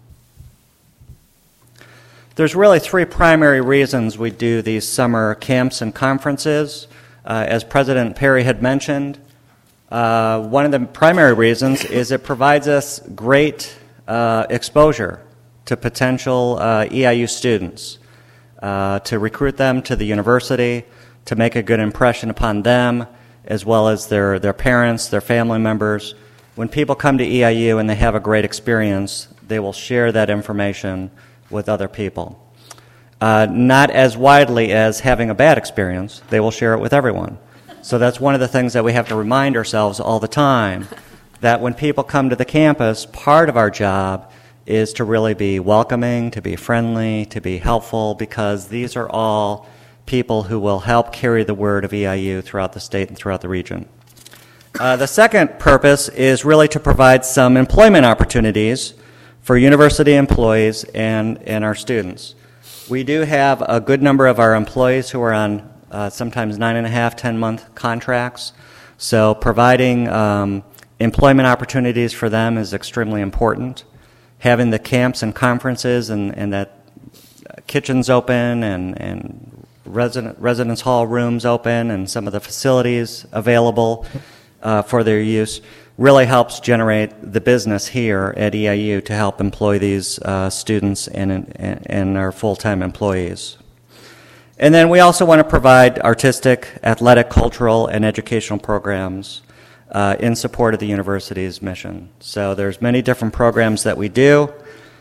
There's really three primary reasons we do these summer camps and conferences. Uh, as President Perry had mentioned, uh, one of the primary reasons is it provides us great uh, exposure to potential uh, E I U students, uh, to recruit them to the university, to make a good impression upon them, as well as their, their parents, their family members. When people come to E I U and they have a great experience, they will share that information with other people. Uh, not as widely as having a bad experience. They will share it with everyone. So that's one of the things that we have to remind ourselves all the time, that when people come to the campus, part of our job is to really be welcoming, to be friendly, to be helpful, because these are all people who will help carry the word of E I U throughout the state and throughout the region. Uh, the second purpose is really to provide some employment opportunities for university employees and, and our students. We do have a good number of our employees who are on uh, sometimes nine and a half, ten month contracts. So providing um, employment opportunities for them is extremely important. Having the camps and conferences and, and that kitchens open and, and resident, residence hall rooms open and some of the facilities available uh, for their use really helps generate the business here at E I U to help employ these uh, students and, and, and our full-time employees. And then we also want to provide artistic, athletic, cultural, and educational programs uh, in support of the university's mission. So there's many different programs that we do.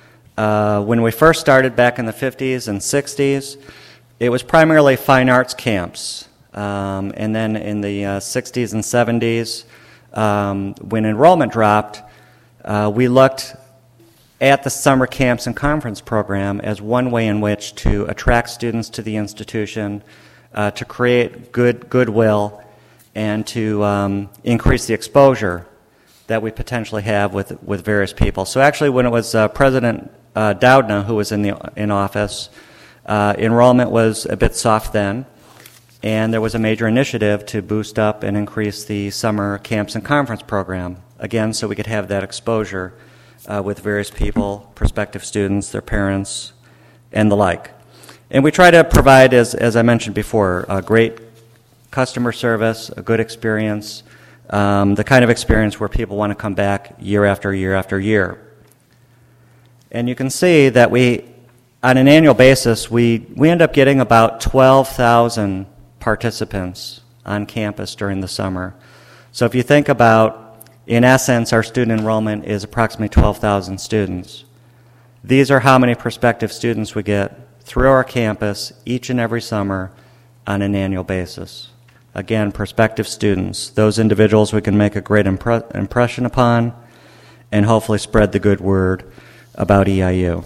Uh, when we first started back in the fifties and sixties, it was primarily fine arts camps. Um, and then in the uh, sixties and seventies, Um, when enrollment dropped, uh, we looked at the summer camps and conference program as one way in which to attract students to the institution, uh, to create good goodwill, and to um, increase the exposure that we potentially have with with various people. So actually, when it was uh, President uh, Doudna who was in the in office, uh, enrollment was a bit soft then. And there was a major initiative to boost up and increase the summer camps and conference program, again, so we could have that exposure uh, with various people, prospective students, their parents, and the like. And we try to provide, as, as I mentioned before, a great customer service, a good experience, um, the kind of experience where people want to come back year after year after year. And you can see that we, on an annual basis, we, we end up getting about twelve thousand participants on campus during the summer. So if you think about, in essence, our student enrollment is approximately twelve thousand students. These are how many prospective students we get through our campus each and every summer on an annual basis. Again, prospective students, those individuals we can make a great impre- impression upon and hopefully spread the good word about E I U.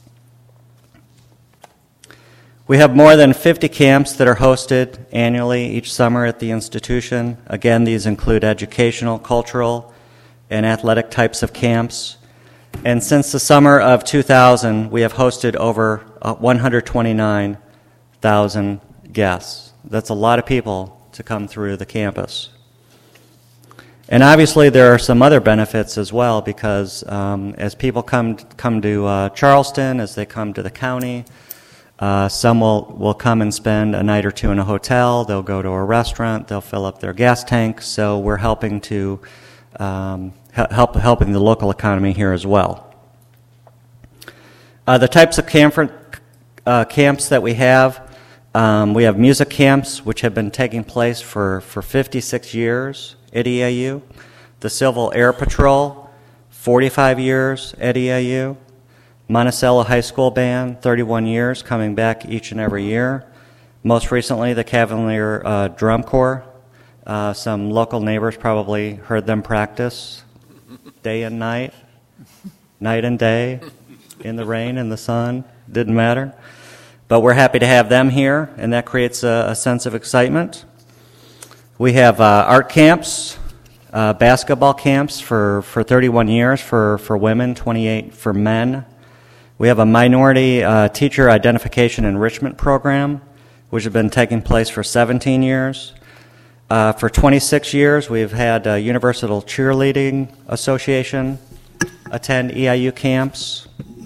We have more than fifty camps that are hosted annually each summer at the institution. Again, these include educational, cultural, and athletic types of camps. And since the summer of two thousand, we have hosted over uh, one hundred twenty-nine thousand guests. That's a lot of people to come through the campus. And obviously there are some other benefits as well, because um, as people come come to uh, Charleston, as they come to the county, uh, some will, will come and spend a night or two in a hotel, they'll go to a restaurant, they'll fill up their gas tank, so we're helping to um, help helping the local economy here as well. Uh, the types of camp, uh, camps that we have, um, we have music camps, which have been taking place for, for fifty-six years at E I U. The Civil Air Patrol, forty-five years at E I U. Monticello High School Band, thirty-one years, coming back each and every year. Most recently, the Cavalier uh, Drum Corps. Uh, some local neighbors probably heard them practice day and night, night and day, in the rain, in the sun, didn't matter. But we're happy to have them here, and that creates a, a sense of excitement. We have uh, art camps, uh, basketball camps for, for thirty-one years for, for women, twenty-eight for men. We have a minority uh, teacher identification enrichment program, which has been taking place for seventeen years. Uh, for twenty-six years, we've had uh, Universal Cheerleading Association attend E I U camps.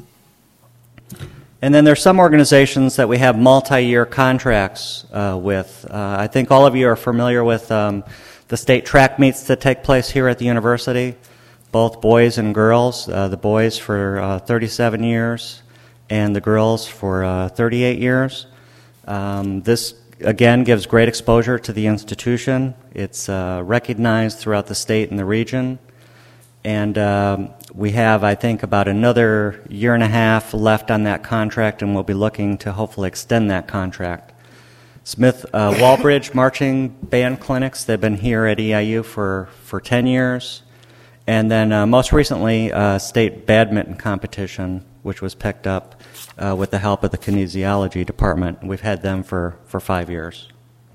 And then there's some organizations that we have multi-year contracts uh, with. Uh, I think all of you are familiar with um, the state track meets that take place here at the university, both boys and girls. Uh, the boys for uh, thirty-seven years and the girls for uh, thirty-eight years. Um, this, again, gives great exposure to the institution. It's uh, recognized throughout the state and the region. And um, we have, I think, about another year and a half left on that contract, and we'll be looking to hopefully extend that contract. Smith uh, Walbridge Marching Band Clinics, they've been here at E I U for, for ten years. And then uh, most recently, uh, state badminton competition, which was picked up uh, with the help of the kinesiology department. We've had them for, for five years.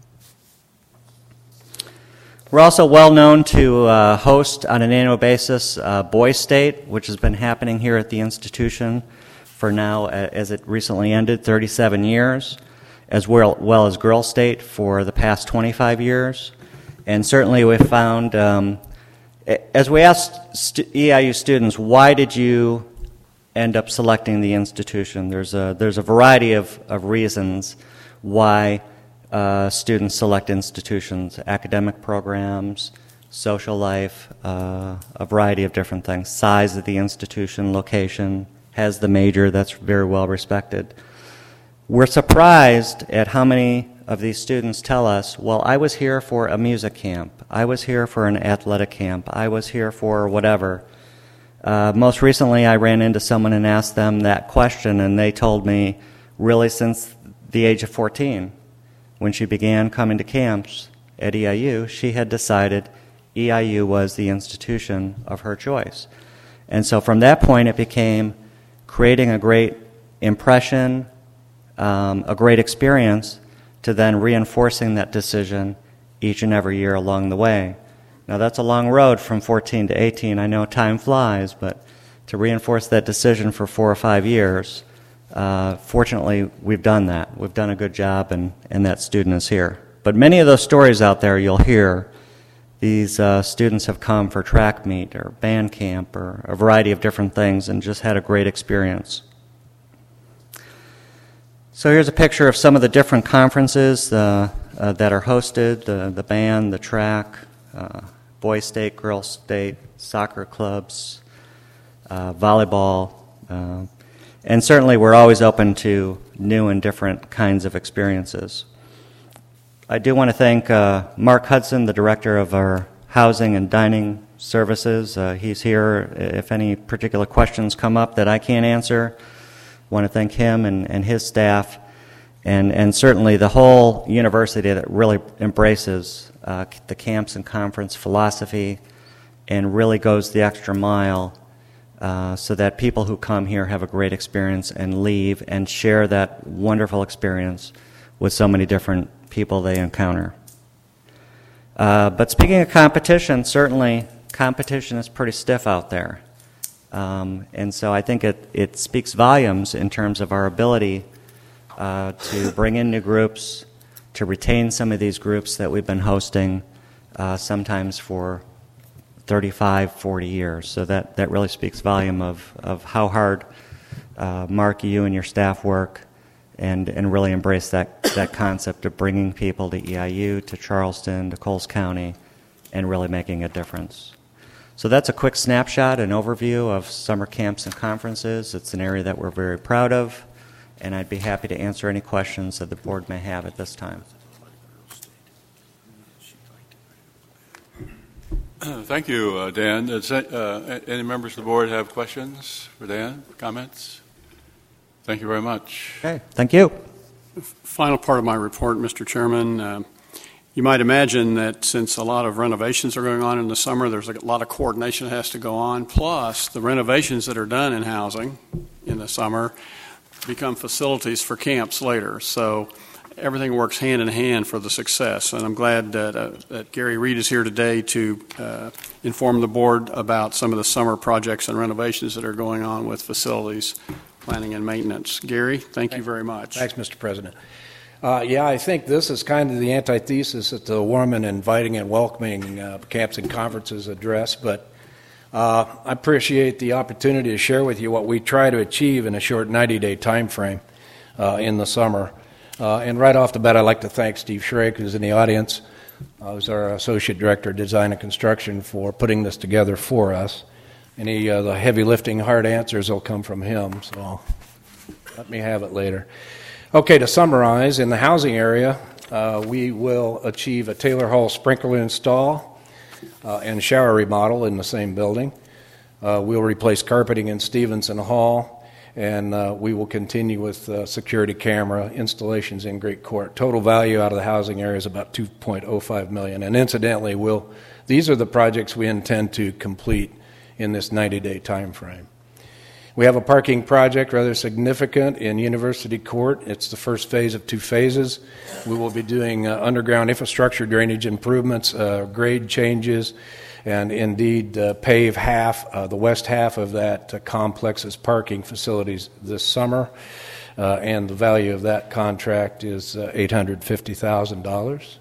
We're also well known to uh, host on an annual basis uh, Boys State, which has been happening here at the institution for now, uh, as it recently ended, thirty-seven years, as well, well as Girls State for the past twenty-five years. And certainly we've found, um, as we asked st- E I U students, why did you end up selecting the institution? There's a, there's a variety of, of reasons why Uh, students select institutions, academic programs, social life, uh, a variety of different things. Size of the institution, location, has the major, that's very well respected. We're surprised at how many of these students tell us, well, I was here for a music camp, I was here for an athletic camp, I was here for whatever. Uh, most recently I ran into someone and asked them that question, and they told me really since the age of fourteen. When she began coming to camps at E I U, she had decided E I U was the institution of her choice. And so from that point, it became creating a great impression, um, a great experience, to then reinforcing that decision each and every year along the way. Now, that's a long road from fourteen to eighteen. I know time flies, but to reinforce that decision for four or five years, Uh, fortunately, we've done that. We've done a good job, and, and that student is here. But many of those stories out there you'll hear, these uh, students have come for track meet or band camp or a variety of different things and just had a great experience. So here's a picture of some of the different conferences uh, uh, that are hosted, the, the band, the track, uh, boys state, girls state, soccer clubs, uh, volleyball, uh, and certainly we're always open to new and different kinds of experiences. I do want to thank uh, Mark Hudson, the director of our housing and dining services. Uh, he's here if any particular questions come up that I can't answer. I want to thank him and, and his staff, and, and certainly the whole university that really embraces uh, the camps and conference philosophy and really goes the extra mile uh, so that people who come here have a great experience and leave and share that wonderful experience with so many different people they encounter. Uh, but speaking of competition, certainly competition is pretty stiff out there. Um, and so I think it, it speaks volumes in terms of our ability uh, to bring in new groups, to retain some of these groups that we've been hosting uh, sometimes for thirty-five, forty years. So that, that really speaks volume of, of how hard uh, Mark, you and your staff work and, and really embrace that, that concept of bringing people to E I U, to Charleston, to Coles County, and really making a difference. So that's a quick snapshot, an overview of summer camps and conferences. It's an area that we're very proud of, and I'd be happy to answer any questions that the board may have at this time. Thank you, uh, Dan. Does uh, any members of the board have questions for Dan, comments? Thank you very much. Okay, thank you. Final part of my report, Mister Chairman. Uh, you might imagine that since a lot of renovations are going on in the summer, there's a lot of coordination that has to go on. Plus, the renovations that are done in housing in the summer become facilities for camps later. So everything works hand in hand for the success. And I'm glad that, uh, that Gary Reed is here today to uh, inform the board about some of the summer projects and renovations that are going on with facilities planning and maintenance. Gary, thank you very much. Thanks, Mister President. Uh, yeah, I think this is kind of the antithesis of the warm and inviting and welcoming uh, camps and conferences address, but uh, I appreciate the opportunity to share with you what we try to achieve in a short ninety-day time frame uh, in the summer. Uh, and right off the bat, I'd like to thank Steve Schrake, who's in the audience, uh, who's our Associate Director of Design and Construction, for putting this together for us. Any of uh, the heavy lifting, hard answers will come from him, so let me have it later. Okay, to summarize, in the housing area, uh, we will achieve a Taylor Hall sprinkler install uh, and shower remodel in the same building. Uh, we'll replace carpeting in Stevenson Hall, and uh, we will continue with uh, security camera installations in Great Court. Total value out of the housing area is about two point oh five million dollars. And incidentally, we'll, these are the projects we intend to complete in this ninety-day time frame. We have a parking project rather significant in University Court. It's the first phase of two phases. We will be doing uh, underground infrastructure drainage improvements, uh, grade changes, and indeed uh, pave half, uh, the west half of that uh, complex's parking facilities this summer. Uh, and the value of that contract is uh, eight hundred fifty thousand dollars.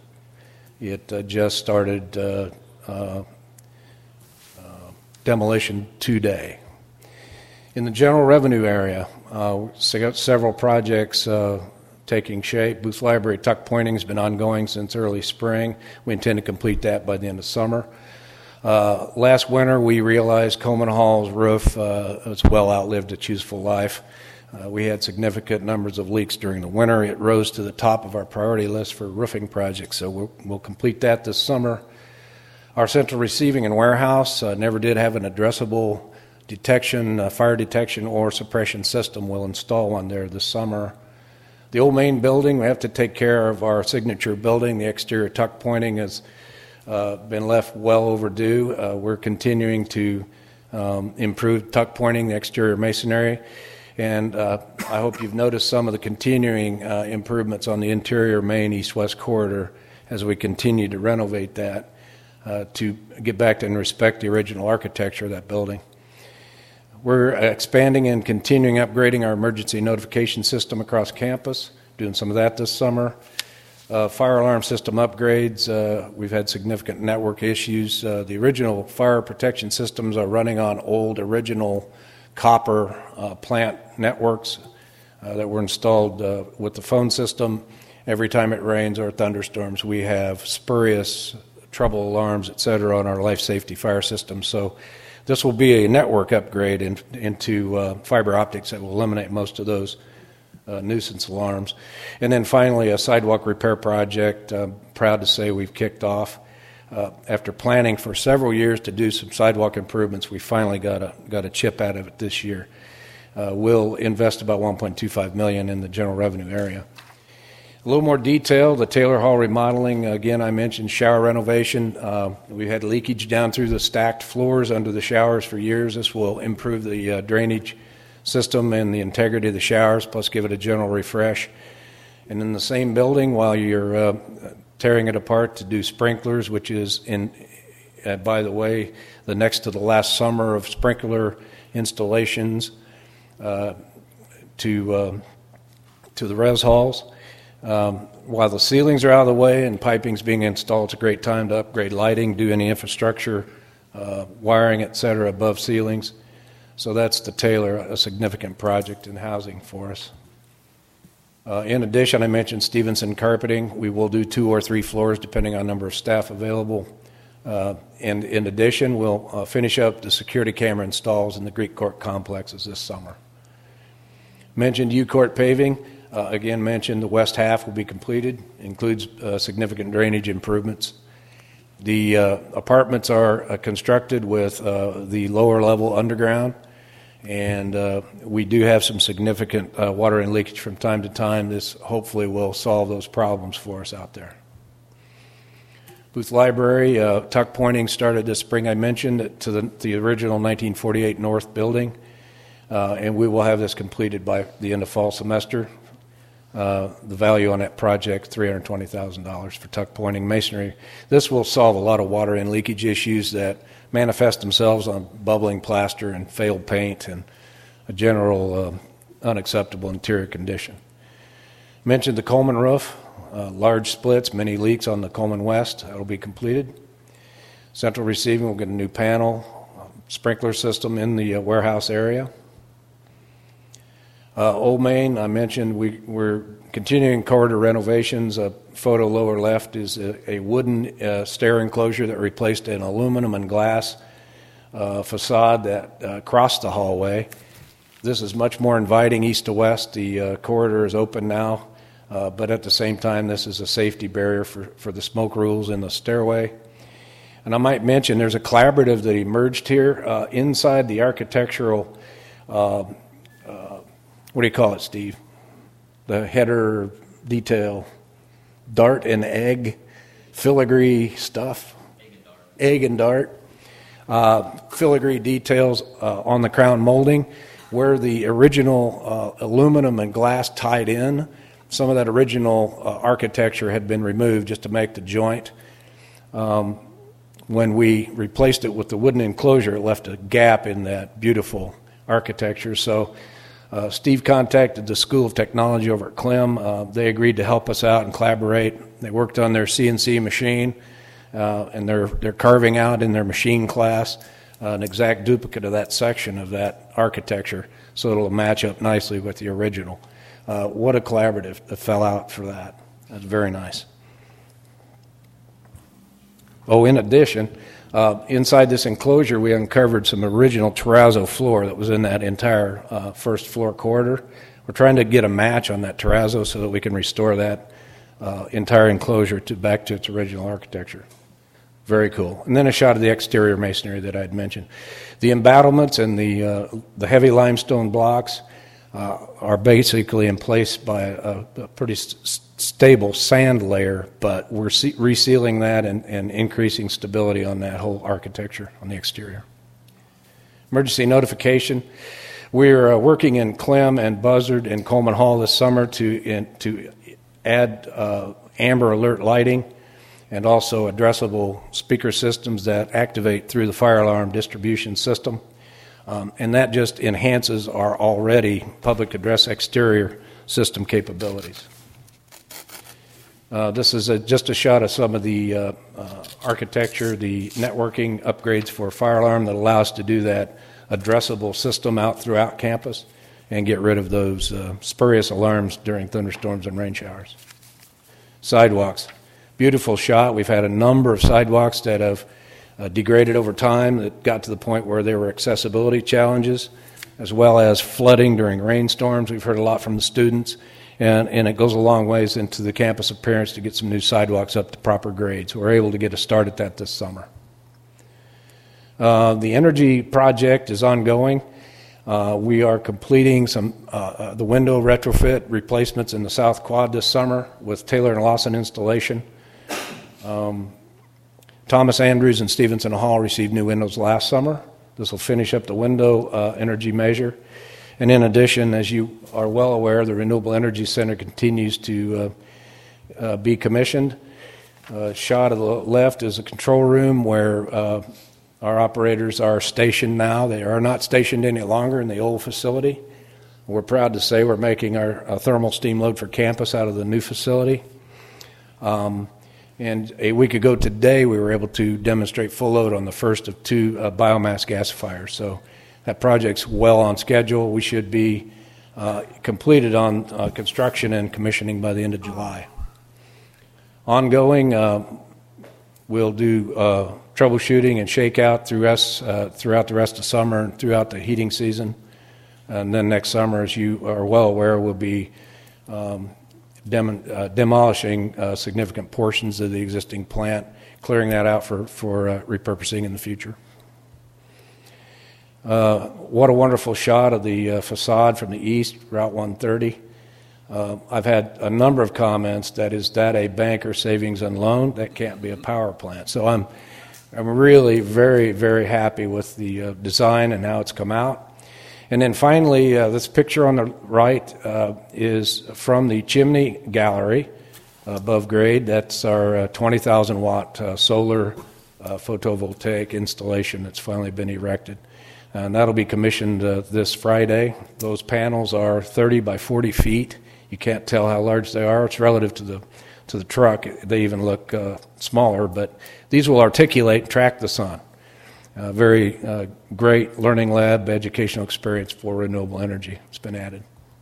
It uh, just started uh, uh, uh, demolition today. In the general revenue area, uh, we got several projects uh, taking shape. Booth Library tuck pointing has been ongoing since early spring. We intend to complete that by the end of summer. Uh, last winter, we realized Coleman Hall's roof uh, has well outlived its useful life. Uh, we had significant numbers of leaks during the winter. It rose to the top of our priority list for roofing projects, so we'll, we'll complete that this summer. Our central receiving and warehouse uh, never did have an addressable detection, uh, fire detection or suppression system. We'll install one there this summer. The old main building, we have to take care of our signature building. The exterior tuck pointing has uh, been left well overdue. Uh, we're continuing to um, improve tuck pointing, the exterior masonry, and uh, I hope you've noticed some of the continuing uh, improvements on the interior main east-west corridor as we continue to renovate that uh, to get back to and respect the original architecture of that building. We're expanding and continuing upgrading our emergency notification system across campus, doing some of that this summer. Uh, fire alarm system upgrades, uh, we've had significant network issues. Uh, the original fire protection systems are running on old original copper uh, plant networks uh, that were installed uh, with the phone system. Every time it rains or thunderstorms, we have spurious trouble alarms, et cetera, on our life safety fire system. So this will be a network upgrade in, into uh, fiber optics that will eliminate most of those uh, nuisance alarms. And then finally, a sidewalk repair project. I'm proud to say we've kicked off. Uh, after planning for several years to do some sidewalk improvements, we finally got a, got a chip out of it this year. Uh, we'll invest about one point two five million dollars in the general revenue area. A little more detail, the Taylor Hall remodeling, again, I mentioned shower renovation. Uh, we had leakage down through the stacked floors under the showers for years. This will improve the uh, drainage system and the integrity of the showers, plus give it a general refresh. And in the same building, while you're uh, tearing it apart to do sprinklers, which is, in, uh, by the way, the next to the last summer of sprinkler installations uh, to, uh, to the res halls. Um, while the ceilings are out of the way and piping's being installed, it's a great time to upgrade lighting, do any infrastructure, uh, wiring, et cetera, above ceilings. So that's the Taylor, a significant project in housing for us. Uh, in addition, I mentioned Stevenson Carpeting. We will do two or three floors depending on number of staff available. Uh, and in addition, we'll uh, finish up the security camera installs in the Greek Court complexes this summer. Mentioned U-Court paving. Uh, again, mentioned the west half will be completed, includes uh, significant drainage improvements. The uh, apartments are uh, constructed with uh, the lower level underground, and uh, we do have some significant uh, water and leakage from time to time. This hopefully will solve those problems for us out there. Booth Library, uh, tuck pointing started this spring, I mentioned, to the, the original nineteen forty-eight North building, uh, and we will have this completed by the end of fall semester. Uh, the value on that project, three hundred twenty thousand dollars for tuck pointing masonry. This will solve a lot of water and leakage issues that manifest themselves on bubbling plaster and failed paint and a general uh, unacceptable interior condition. Mentioned the Coleman roof, uh, large splits, many leaks on the Coleman West. That will be completed. Central receiving will get a new panel, sprinkler system in the uh, warehouse area. Uh, Old Main, I mentioned we, we're continuing corridor renovations. A photo lower left is a, a wooden uh, stair enclosure that replaced an aluminum and glass uh, facade that uh, crossed the hallway. This is much more inviting east to west. The uh, corridor is open now, uh, but at the same time, this is a safety barrier for, for the smoke rules in the stairway. And I might mention there's a collaborative that emerged here uh, inside the architectural uh, what do you call it, Steve? The header detail, dart and egg, filigree stuff. Egg and dart. Egg and dart. Uh, filigree details uh, on the crown molding where the original uh, aluminum and glass tied in. Some of that original uh, architecture had been removed just to make the joint. Um, when we replaced it with the wooden enclosure, it left a gap in that beautiful architecture. So Uh, Steve contacted the School of Technology over at Clem. Uh, they agreed to help us out and collaborate. They worked on their C N C machine, uh, and they're they're carving out in their machine class uh, an exact duplicate of that section of that architecture, so it'll match up nicely with the original. Uh, what a collaborative that fell out for that. That's very nice. Oh, in addition, Uh, inside this enclosure, we uncovered some original terrazzo floor that was in that entire uh, first floor corridor. We're trying to get a match on that terrazzo so that we can restore that uh, entire enclosure to back to its original architecture. Very cool. And then a shot of the exterior masonry that I had mentioned. The embattlements and the uh, the heavy limestone blocks uh, are basically in place by a, a pretty st- stable sand layer, but we're se- resealing that and, and increasing stability on that whole architecture on the exterior. Emergency notification. We're uh, working in Clem and Buzzard and Coleman Hall this summer to in, to add uh, amber alert lighting and also addressable speaker systems that activate through the fire alarm distribution system. Um, and that just enhances our already public address exterior system capabilities. Uh, this is a, just a shot of some of the uh, uh, architecture, the networking upgrades for fire alarm that allow us to do that addressable system out throughout campus and get rid of those uh, spurious alarms during thunderstorms and rain showers. Sidewalks. beautiful shot. We've had a number of sidewalks that have uh, degraded over time that got to the point where there were accessibility challenges, as well as flooding during rainstorms. We've heard a lot from the students, and, and it goes a long ways into the campus of parents to get some new sidewalks up to proper grades. We're able to get a start at that this summer. Uh, the energy project is ongoing. Uh, we are completing some uh, uh, the window retrofit replacements in the South Quad this summer with Taylor and Lawson installation. Um, Thomas Andrews and Stevenson Hall received new windows last summer. This will finish up the window uh, energy measure. And in addition, as you are well aware, the Renewable Energy Center continues to uh, uh, be commissioned. Uh, shot of the left is a control room where uh, our operators are stationed now. They are not stationed any longer in the old facility. We're proud to say we're making our uh, thermal steam load for campus out of the new facility. Um, and a week ago today, we were able to demonstrate full load on the first of two uh, biomass gasifiers. So that project's well on schedule. We should be uh, completed on uh, construction and commissioning by the end of July. Ongoing, uh, we'll do uh, troubleshooting and shakeout through us, uh, throughout the rest of summer and throughout the heating season. And then next summer, as you are well aware, we'll be um, dem- uh, demolishing uh, significant portions of the existing plant, clearing that out for, for uh, repurposing in the future. Uh, what a wonderful shot of the uh, facade from the east, Route one thirty. Uh, I've had a number of comments that is that a bank or savings and loan? That can't be a power plant. So I'm I'm really very, very happy with the uh, design and how it's come out. And then finally, uh, this picture on the right uh, is from the chimney gallery uh, above grade. That's our uh, twenty thousand watt uh, solar uh, photovoltaic installation that's finally been erected. And that'll be commissioned uh, this Friday. Those panels are thirty by forty feet. You can't tell how large they are. It's relative to the to the truck. They even look uh, smaller, but these will articulate and track the sun. Uh, very uh, great learning lab educational experience for renewable energy. It's been added.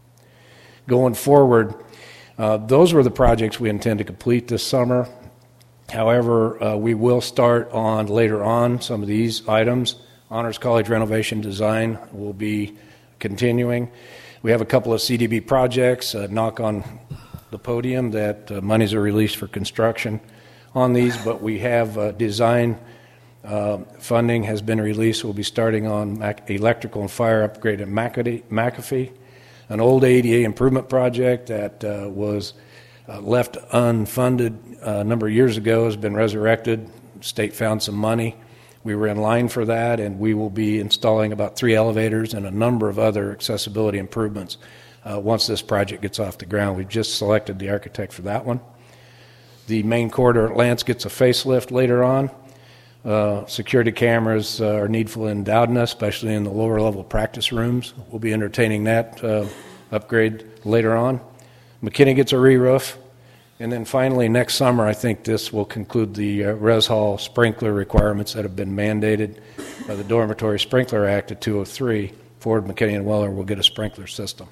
Going forward, uh, those were the projects we intend to complete this summer. However, uh, we will start on later on some of these items. Honors College renovation design will be continuing. We have a couple of C D B projects, uh, knock on the podium, that uh, monies are released for construction on these, but we have uh, design uh, funding has been released. We'll be starting on Mac- electrical and fire upgrade at McAfee, McAfee, an old A D A improvement project that uh, was uh, left unfunded uh, a number of years ago, has been resurrected. State found some money. We were in line for that, and we will be installing about three elevators and a number of other accessibility improvements uh, once this project gets off the ground. We've just selected the architect for that one. The main corridor at Lance gets a facelift later on. Uh, security cameras uh, are needful in Doudna, especially in the lower level practice rooms. We'll be entertaining that uh, upgrade later on. McKinney gets a re-roof. And then finally, next summer, I think this will conclude the uh, Res Hall sprinkler requirements that have been mandated by the Dormitory Sprinkler Act of two oh three. Ford, McKinney, and Weller will get a sprinkler system.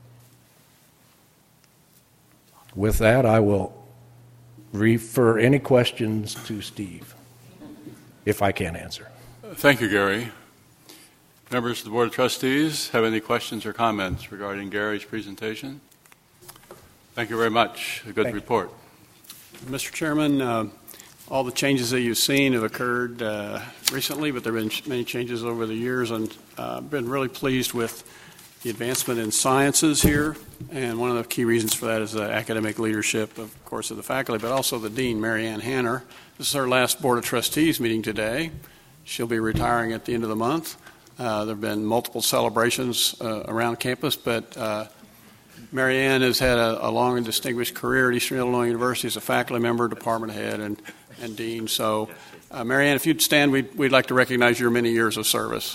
With that, I will refer any questions to Steve, if I can answer. Thank you, Gary. Members of the Board of Trustees have any questions or comments regarding Gary's presentation? Thank you very much. A good Thank report. Mister Chairman, uh, all the changes that you've seen have occurred uh, recently, but there have been many changes over the years, and I've uh, been really pleased with the advancement in sciences here. And one of the key reasons for that is the academic leadership, of course, of the faculty, but also the Dean, Mary Ann Hanner. This is our last Board of Trustees meeting today. She'll be retiring at the end of the month. Uh, there have been multiple celebrations uh, around campus, but uh, Mary Ann has had a, a long and distinguished career at Eastern Illinois University as a faculty member, department head, and, and dean. So, uh, Mary Ann, if you'd stand, we'd, we'd like to recognize your many years of service.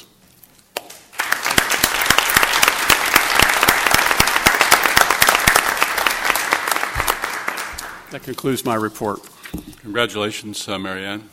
That concludes my report. Congratulations, uh, Mary Ann.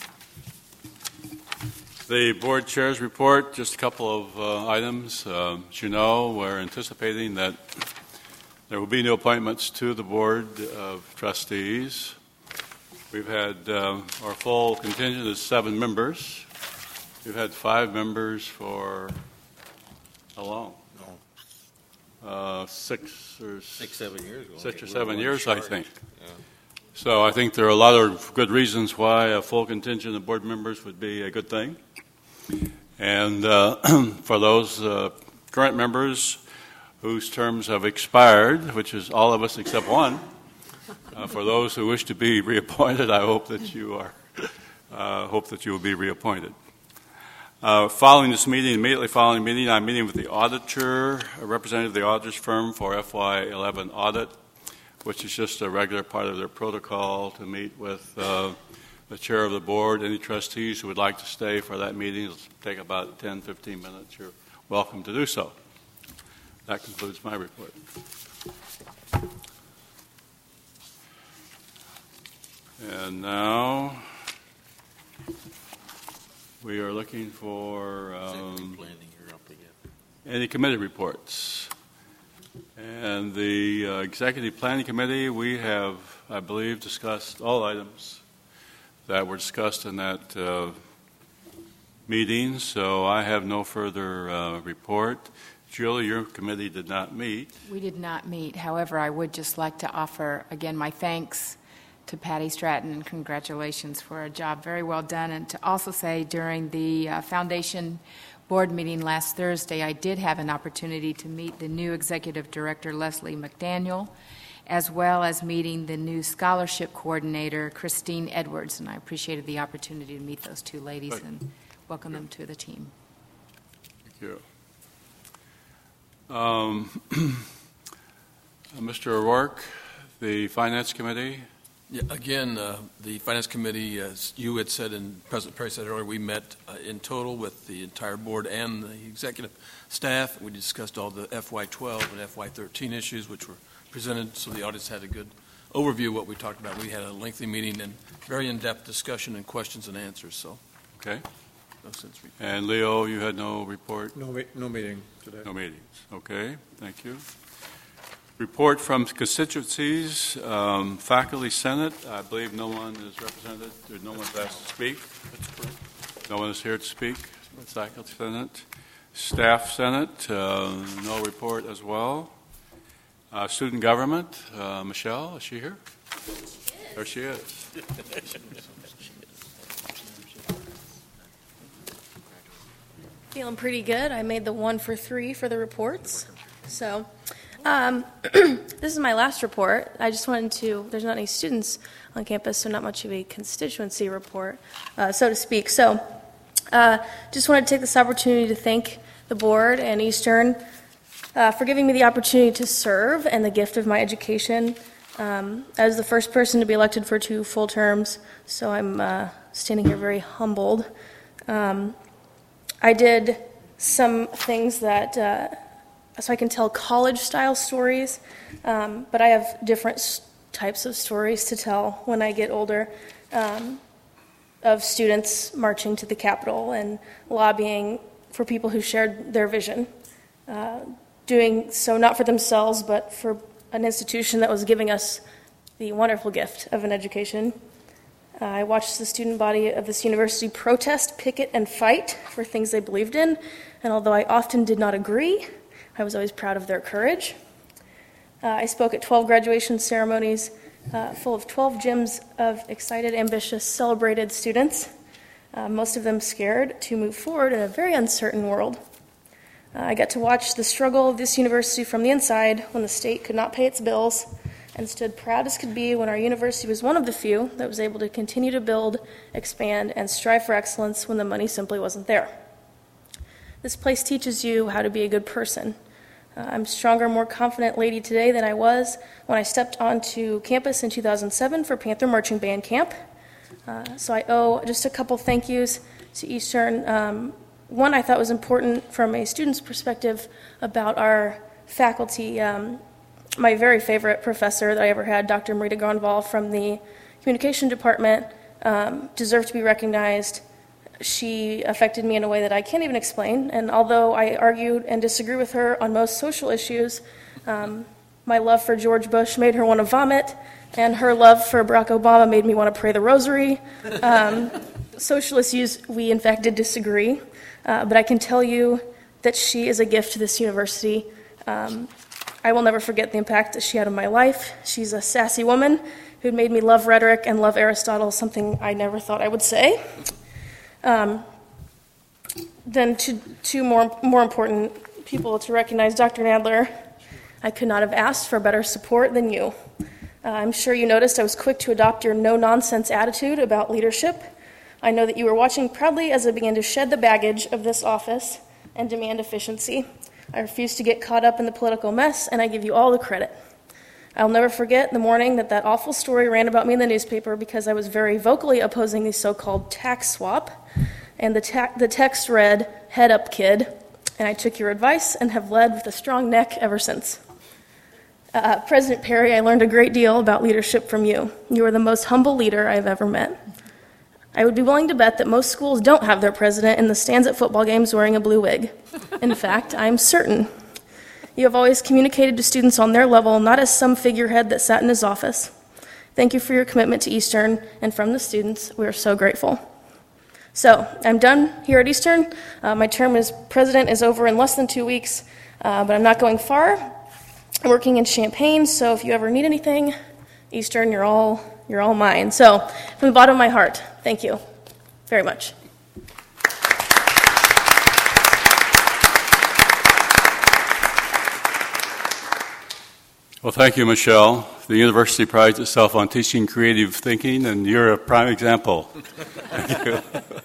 The board chair's report, just a couple of uh, items. Uh, as you know, we're anticipating that there will be new appointments to the Board of Trustees. We've had um, our full contingent is seven members. We've had five members for how long? No. Uh, six or Six, seven years ago. Six or We seven were years, I short. think. Yeah. So I think there are a lot of good reasons why a full contingent of board members would be a good thing. And uh, for those uh, current members whose terms have expired, which is all of us except one, uh, for those who wish to be reappointed, I hope that you are, uh, hope that you will be reappointed. Uh, following this meeting, immediately following the meeting, I'm meeting with the auditor, a representative of the auditor's firm for F Y eleven audit, which is just a regular part of their protocol to meet with uh, the chair of the board. Any trustees who would like to stay for that meeting, it'll take about ten, fifteen minutes. You're welcome to do so. That concludes my report. And now we are looking for um, Planning, you're up again. any committee reports. And the uh, Executive Planning Committee, we have, I believe, discussed all items that were discussed in that uh, meeting, so I have no further uh, report. Julie, your committee did not meet. We did not meet. However, I would just like to offer, again, my thanks to Patty Stratton and congratulations for a job very well done. And to also say during the uh, foundation board meeting last Thursday, I did have an opportunity to meet the new executive director, Leslie McDaniel, as well as meeting the new scholarship coordinator, Christine Edwards. And I appreciated the opportunity to meet those two ladies Good. and welcome them to the team. Thank you. Um, Mister O'Rourke, the Finance Committee. Yeah, again, uh, the Finance Committee, as you had said and President Perry said earlier, we met uh, in total with the entire board and the executive staff. We discussed all the F Y twelve and F Y thirteen issues which were presented, so the audience had a good overview of what we talked about. We had a lengthy meeting and very in-depth discussion and questions and answers. So, Okay. no sense. And Leo, you had no report? No, me- no meeting today. No meetings. Okay, thank you. Report from constituencies, um, Faculty Senate. I believe no one is represented. There- No one's asked to speak. No one is here to speak. Faculty Senate. Staff Senate, uh, no report as well. Uh, Student Government, uh, Michelle, is she here? There she is. Feeling pretty good. I made the one for three for the reports. So um, this is my last report. I just wanted to, there's not any students on campus, so not much of a constituency report, uh, so to speak. So uh, just wanted to take this opportunity to thank the board and Eastern uh, for giving me the opportunity to serve and the gift of my education. Um, I was the first person to be elected for two full terms, so I'm uh, standing here very humbled. Um, I did some things that, uh, so I can tell college-style stories, um, but I have different s- types of stories to tell when I get older, um, of students marching to the Capitol and lobbying for people who shared their vision, uh, doing so not for themselves, but for an institution that was giving us the wonderful gift of an education. Uh, I watched the student body of this university protest, picket, and fight for things they believed in, and although I often did not agree, I was always proud of their courage. Uh, I spoke at twelve graduation ceremonies uh, full of twelve gyms of excited, ambitious, celebrated students, uh, most of them scared to move forward in a very uncertain world. Uh, I got to watch the struggle of this university from the inside when the state could not pay its bills, and stood proud as could be when our university was one of the few that was able to continue to build, expand, and strive for excellence when the money simply wasn't there. This place teaches you how to be a good person. Uh, I'm a stronger, more confident lady today than I was when I stepped onto campus in two thousand seven for Panther Marching Band Camp. Uh, so I owe just a couple thank yous to Eastern. Um, one I thought was important from a student's perspective about our faculty. Um, My very favorite professor that I ever had, Doctor Marita Gronval from the communication department, um, deserved to be recognized. She affected me in a way that I can't even explain, and although I argued and disagree with her on most social issues, um, My love for George Bush made her want to vomit, and her love for Barack Obama made me want to pray the rosary. Um, socialists use, we in fact did disagree, uh, but I can tell you that she is a gift to this university. Um, I will never forget the impact that she had on my life. She's a sassy woman who made me love rhetoric and love Aristotle, something I never thought I would say. Um, then two, two more, more important people to recognize. Doctor Nadler, I could not have asked for better support than you. Uh, I'm sure you noticed I was quick to adopt your no-nonsense attitude about leadership. I know that you were watching proudly as I began to shed the baggage of this office and demand efficiency. I refuse to get caught up in the political mess, and I give you all the credit. I'll never forget the morning that that awful story ran about me in the newspaper because I was very vocally opposing the so-called tax swap, and the, ta- the text read, "Head up, kid," and I took your advice and have led with a strong neck ever since. Uh, President Perry, I learned a great deal about leadership from you. You are the most humble leader I've ever met. I would be willing to bet that most schools don't have their president in the stands at football games wearing a blue wig. In fact, I'm certain. You have always communicated to students on their level, not as some figurehead that sat in his office. Thank you for your commitment to Eastern, and from the students, we are so grateful. So, I'm done here at Eastern. Uh, my term as president is over in less than two weeks, uh, but I'm not going far. I'm working in Champaign, so if you ever need anything, Eastern, you're all you're all mine. So, from the bottom of my heart, thank you very much. Well, thank you, Michelle. The university prides itself on teaching creative thinking, and you're a prime example. Thank you.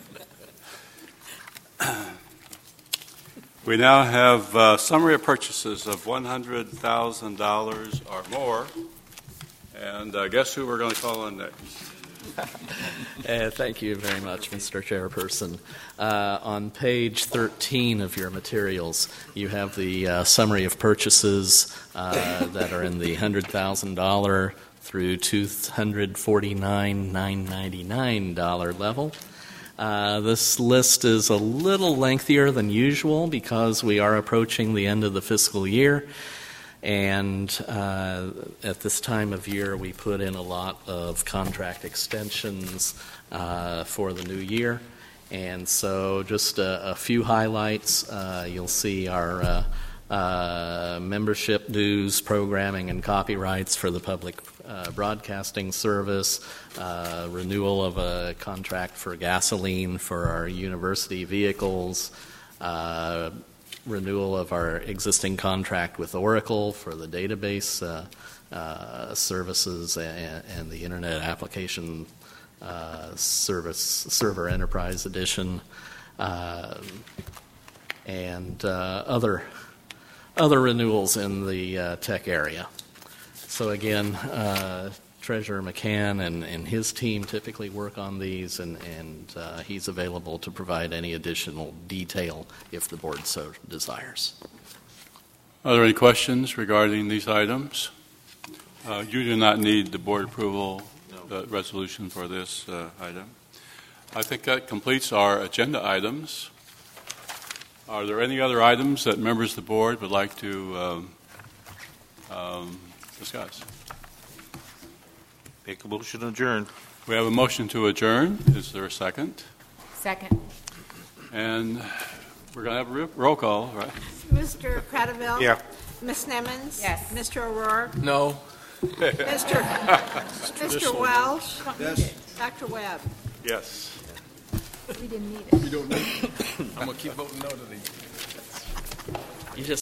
We now have a summary of purchases of one hundred thousand dollars or more. And uh, guess who we're going to call on next? Uh, thank you very much, Mister Chairperson. Uh, on page thirteen of your materials, you have the uh, summary of purchases uh, that are in the one hundred thousand dollars through two hundred forty-nine thousand nine hundred ninety-nine dollars level. Uh, this list is a little lengthier than usual because we are approaching the end of the fiscal year. And uh, at this time of year, we put in a lot of contract extensions uh, for the new year. And so just a, a few highlights. Uh, you'll see our uh, uh, membership dues, programming, and copyrights for the public uh, broadcasting service, uh, renewal of a contract for gasoline for our university vehicles, uh, renewal of our existing contract with Oracle for the database uh, uh, services and, and the Internet Application uh, Service Server Enterprise Edition, uh, and uh, other other renewals in the uh, tech area. So again, uh, Treasurer McCann and, and his team typically work on these, and, and uh, he's available to provide any additional detail if the board so desires. Are there any questions regarding these items? Uh, you do not need the board approval uh, resolution for this uh, item. I think that completes our agenda items. Are there any other items that members of the board would like to um, um, discuss? Make a motion to adjourn. We have a motion to adjourn. Is there a second? Second. And we're going to have a roll call, right? Mister Cradaville? Yeah. Miss Nemmons? Yes. Mister O'Rourke? No. Mister Mister Welsh? Yes. Doctor Webb? Yes. We didn't need it. You don't need it. I'm going to keep voting no to these. You just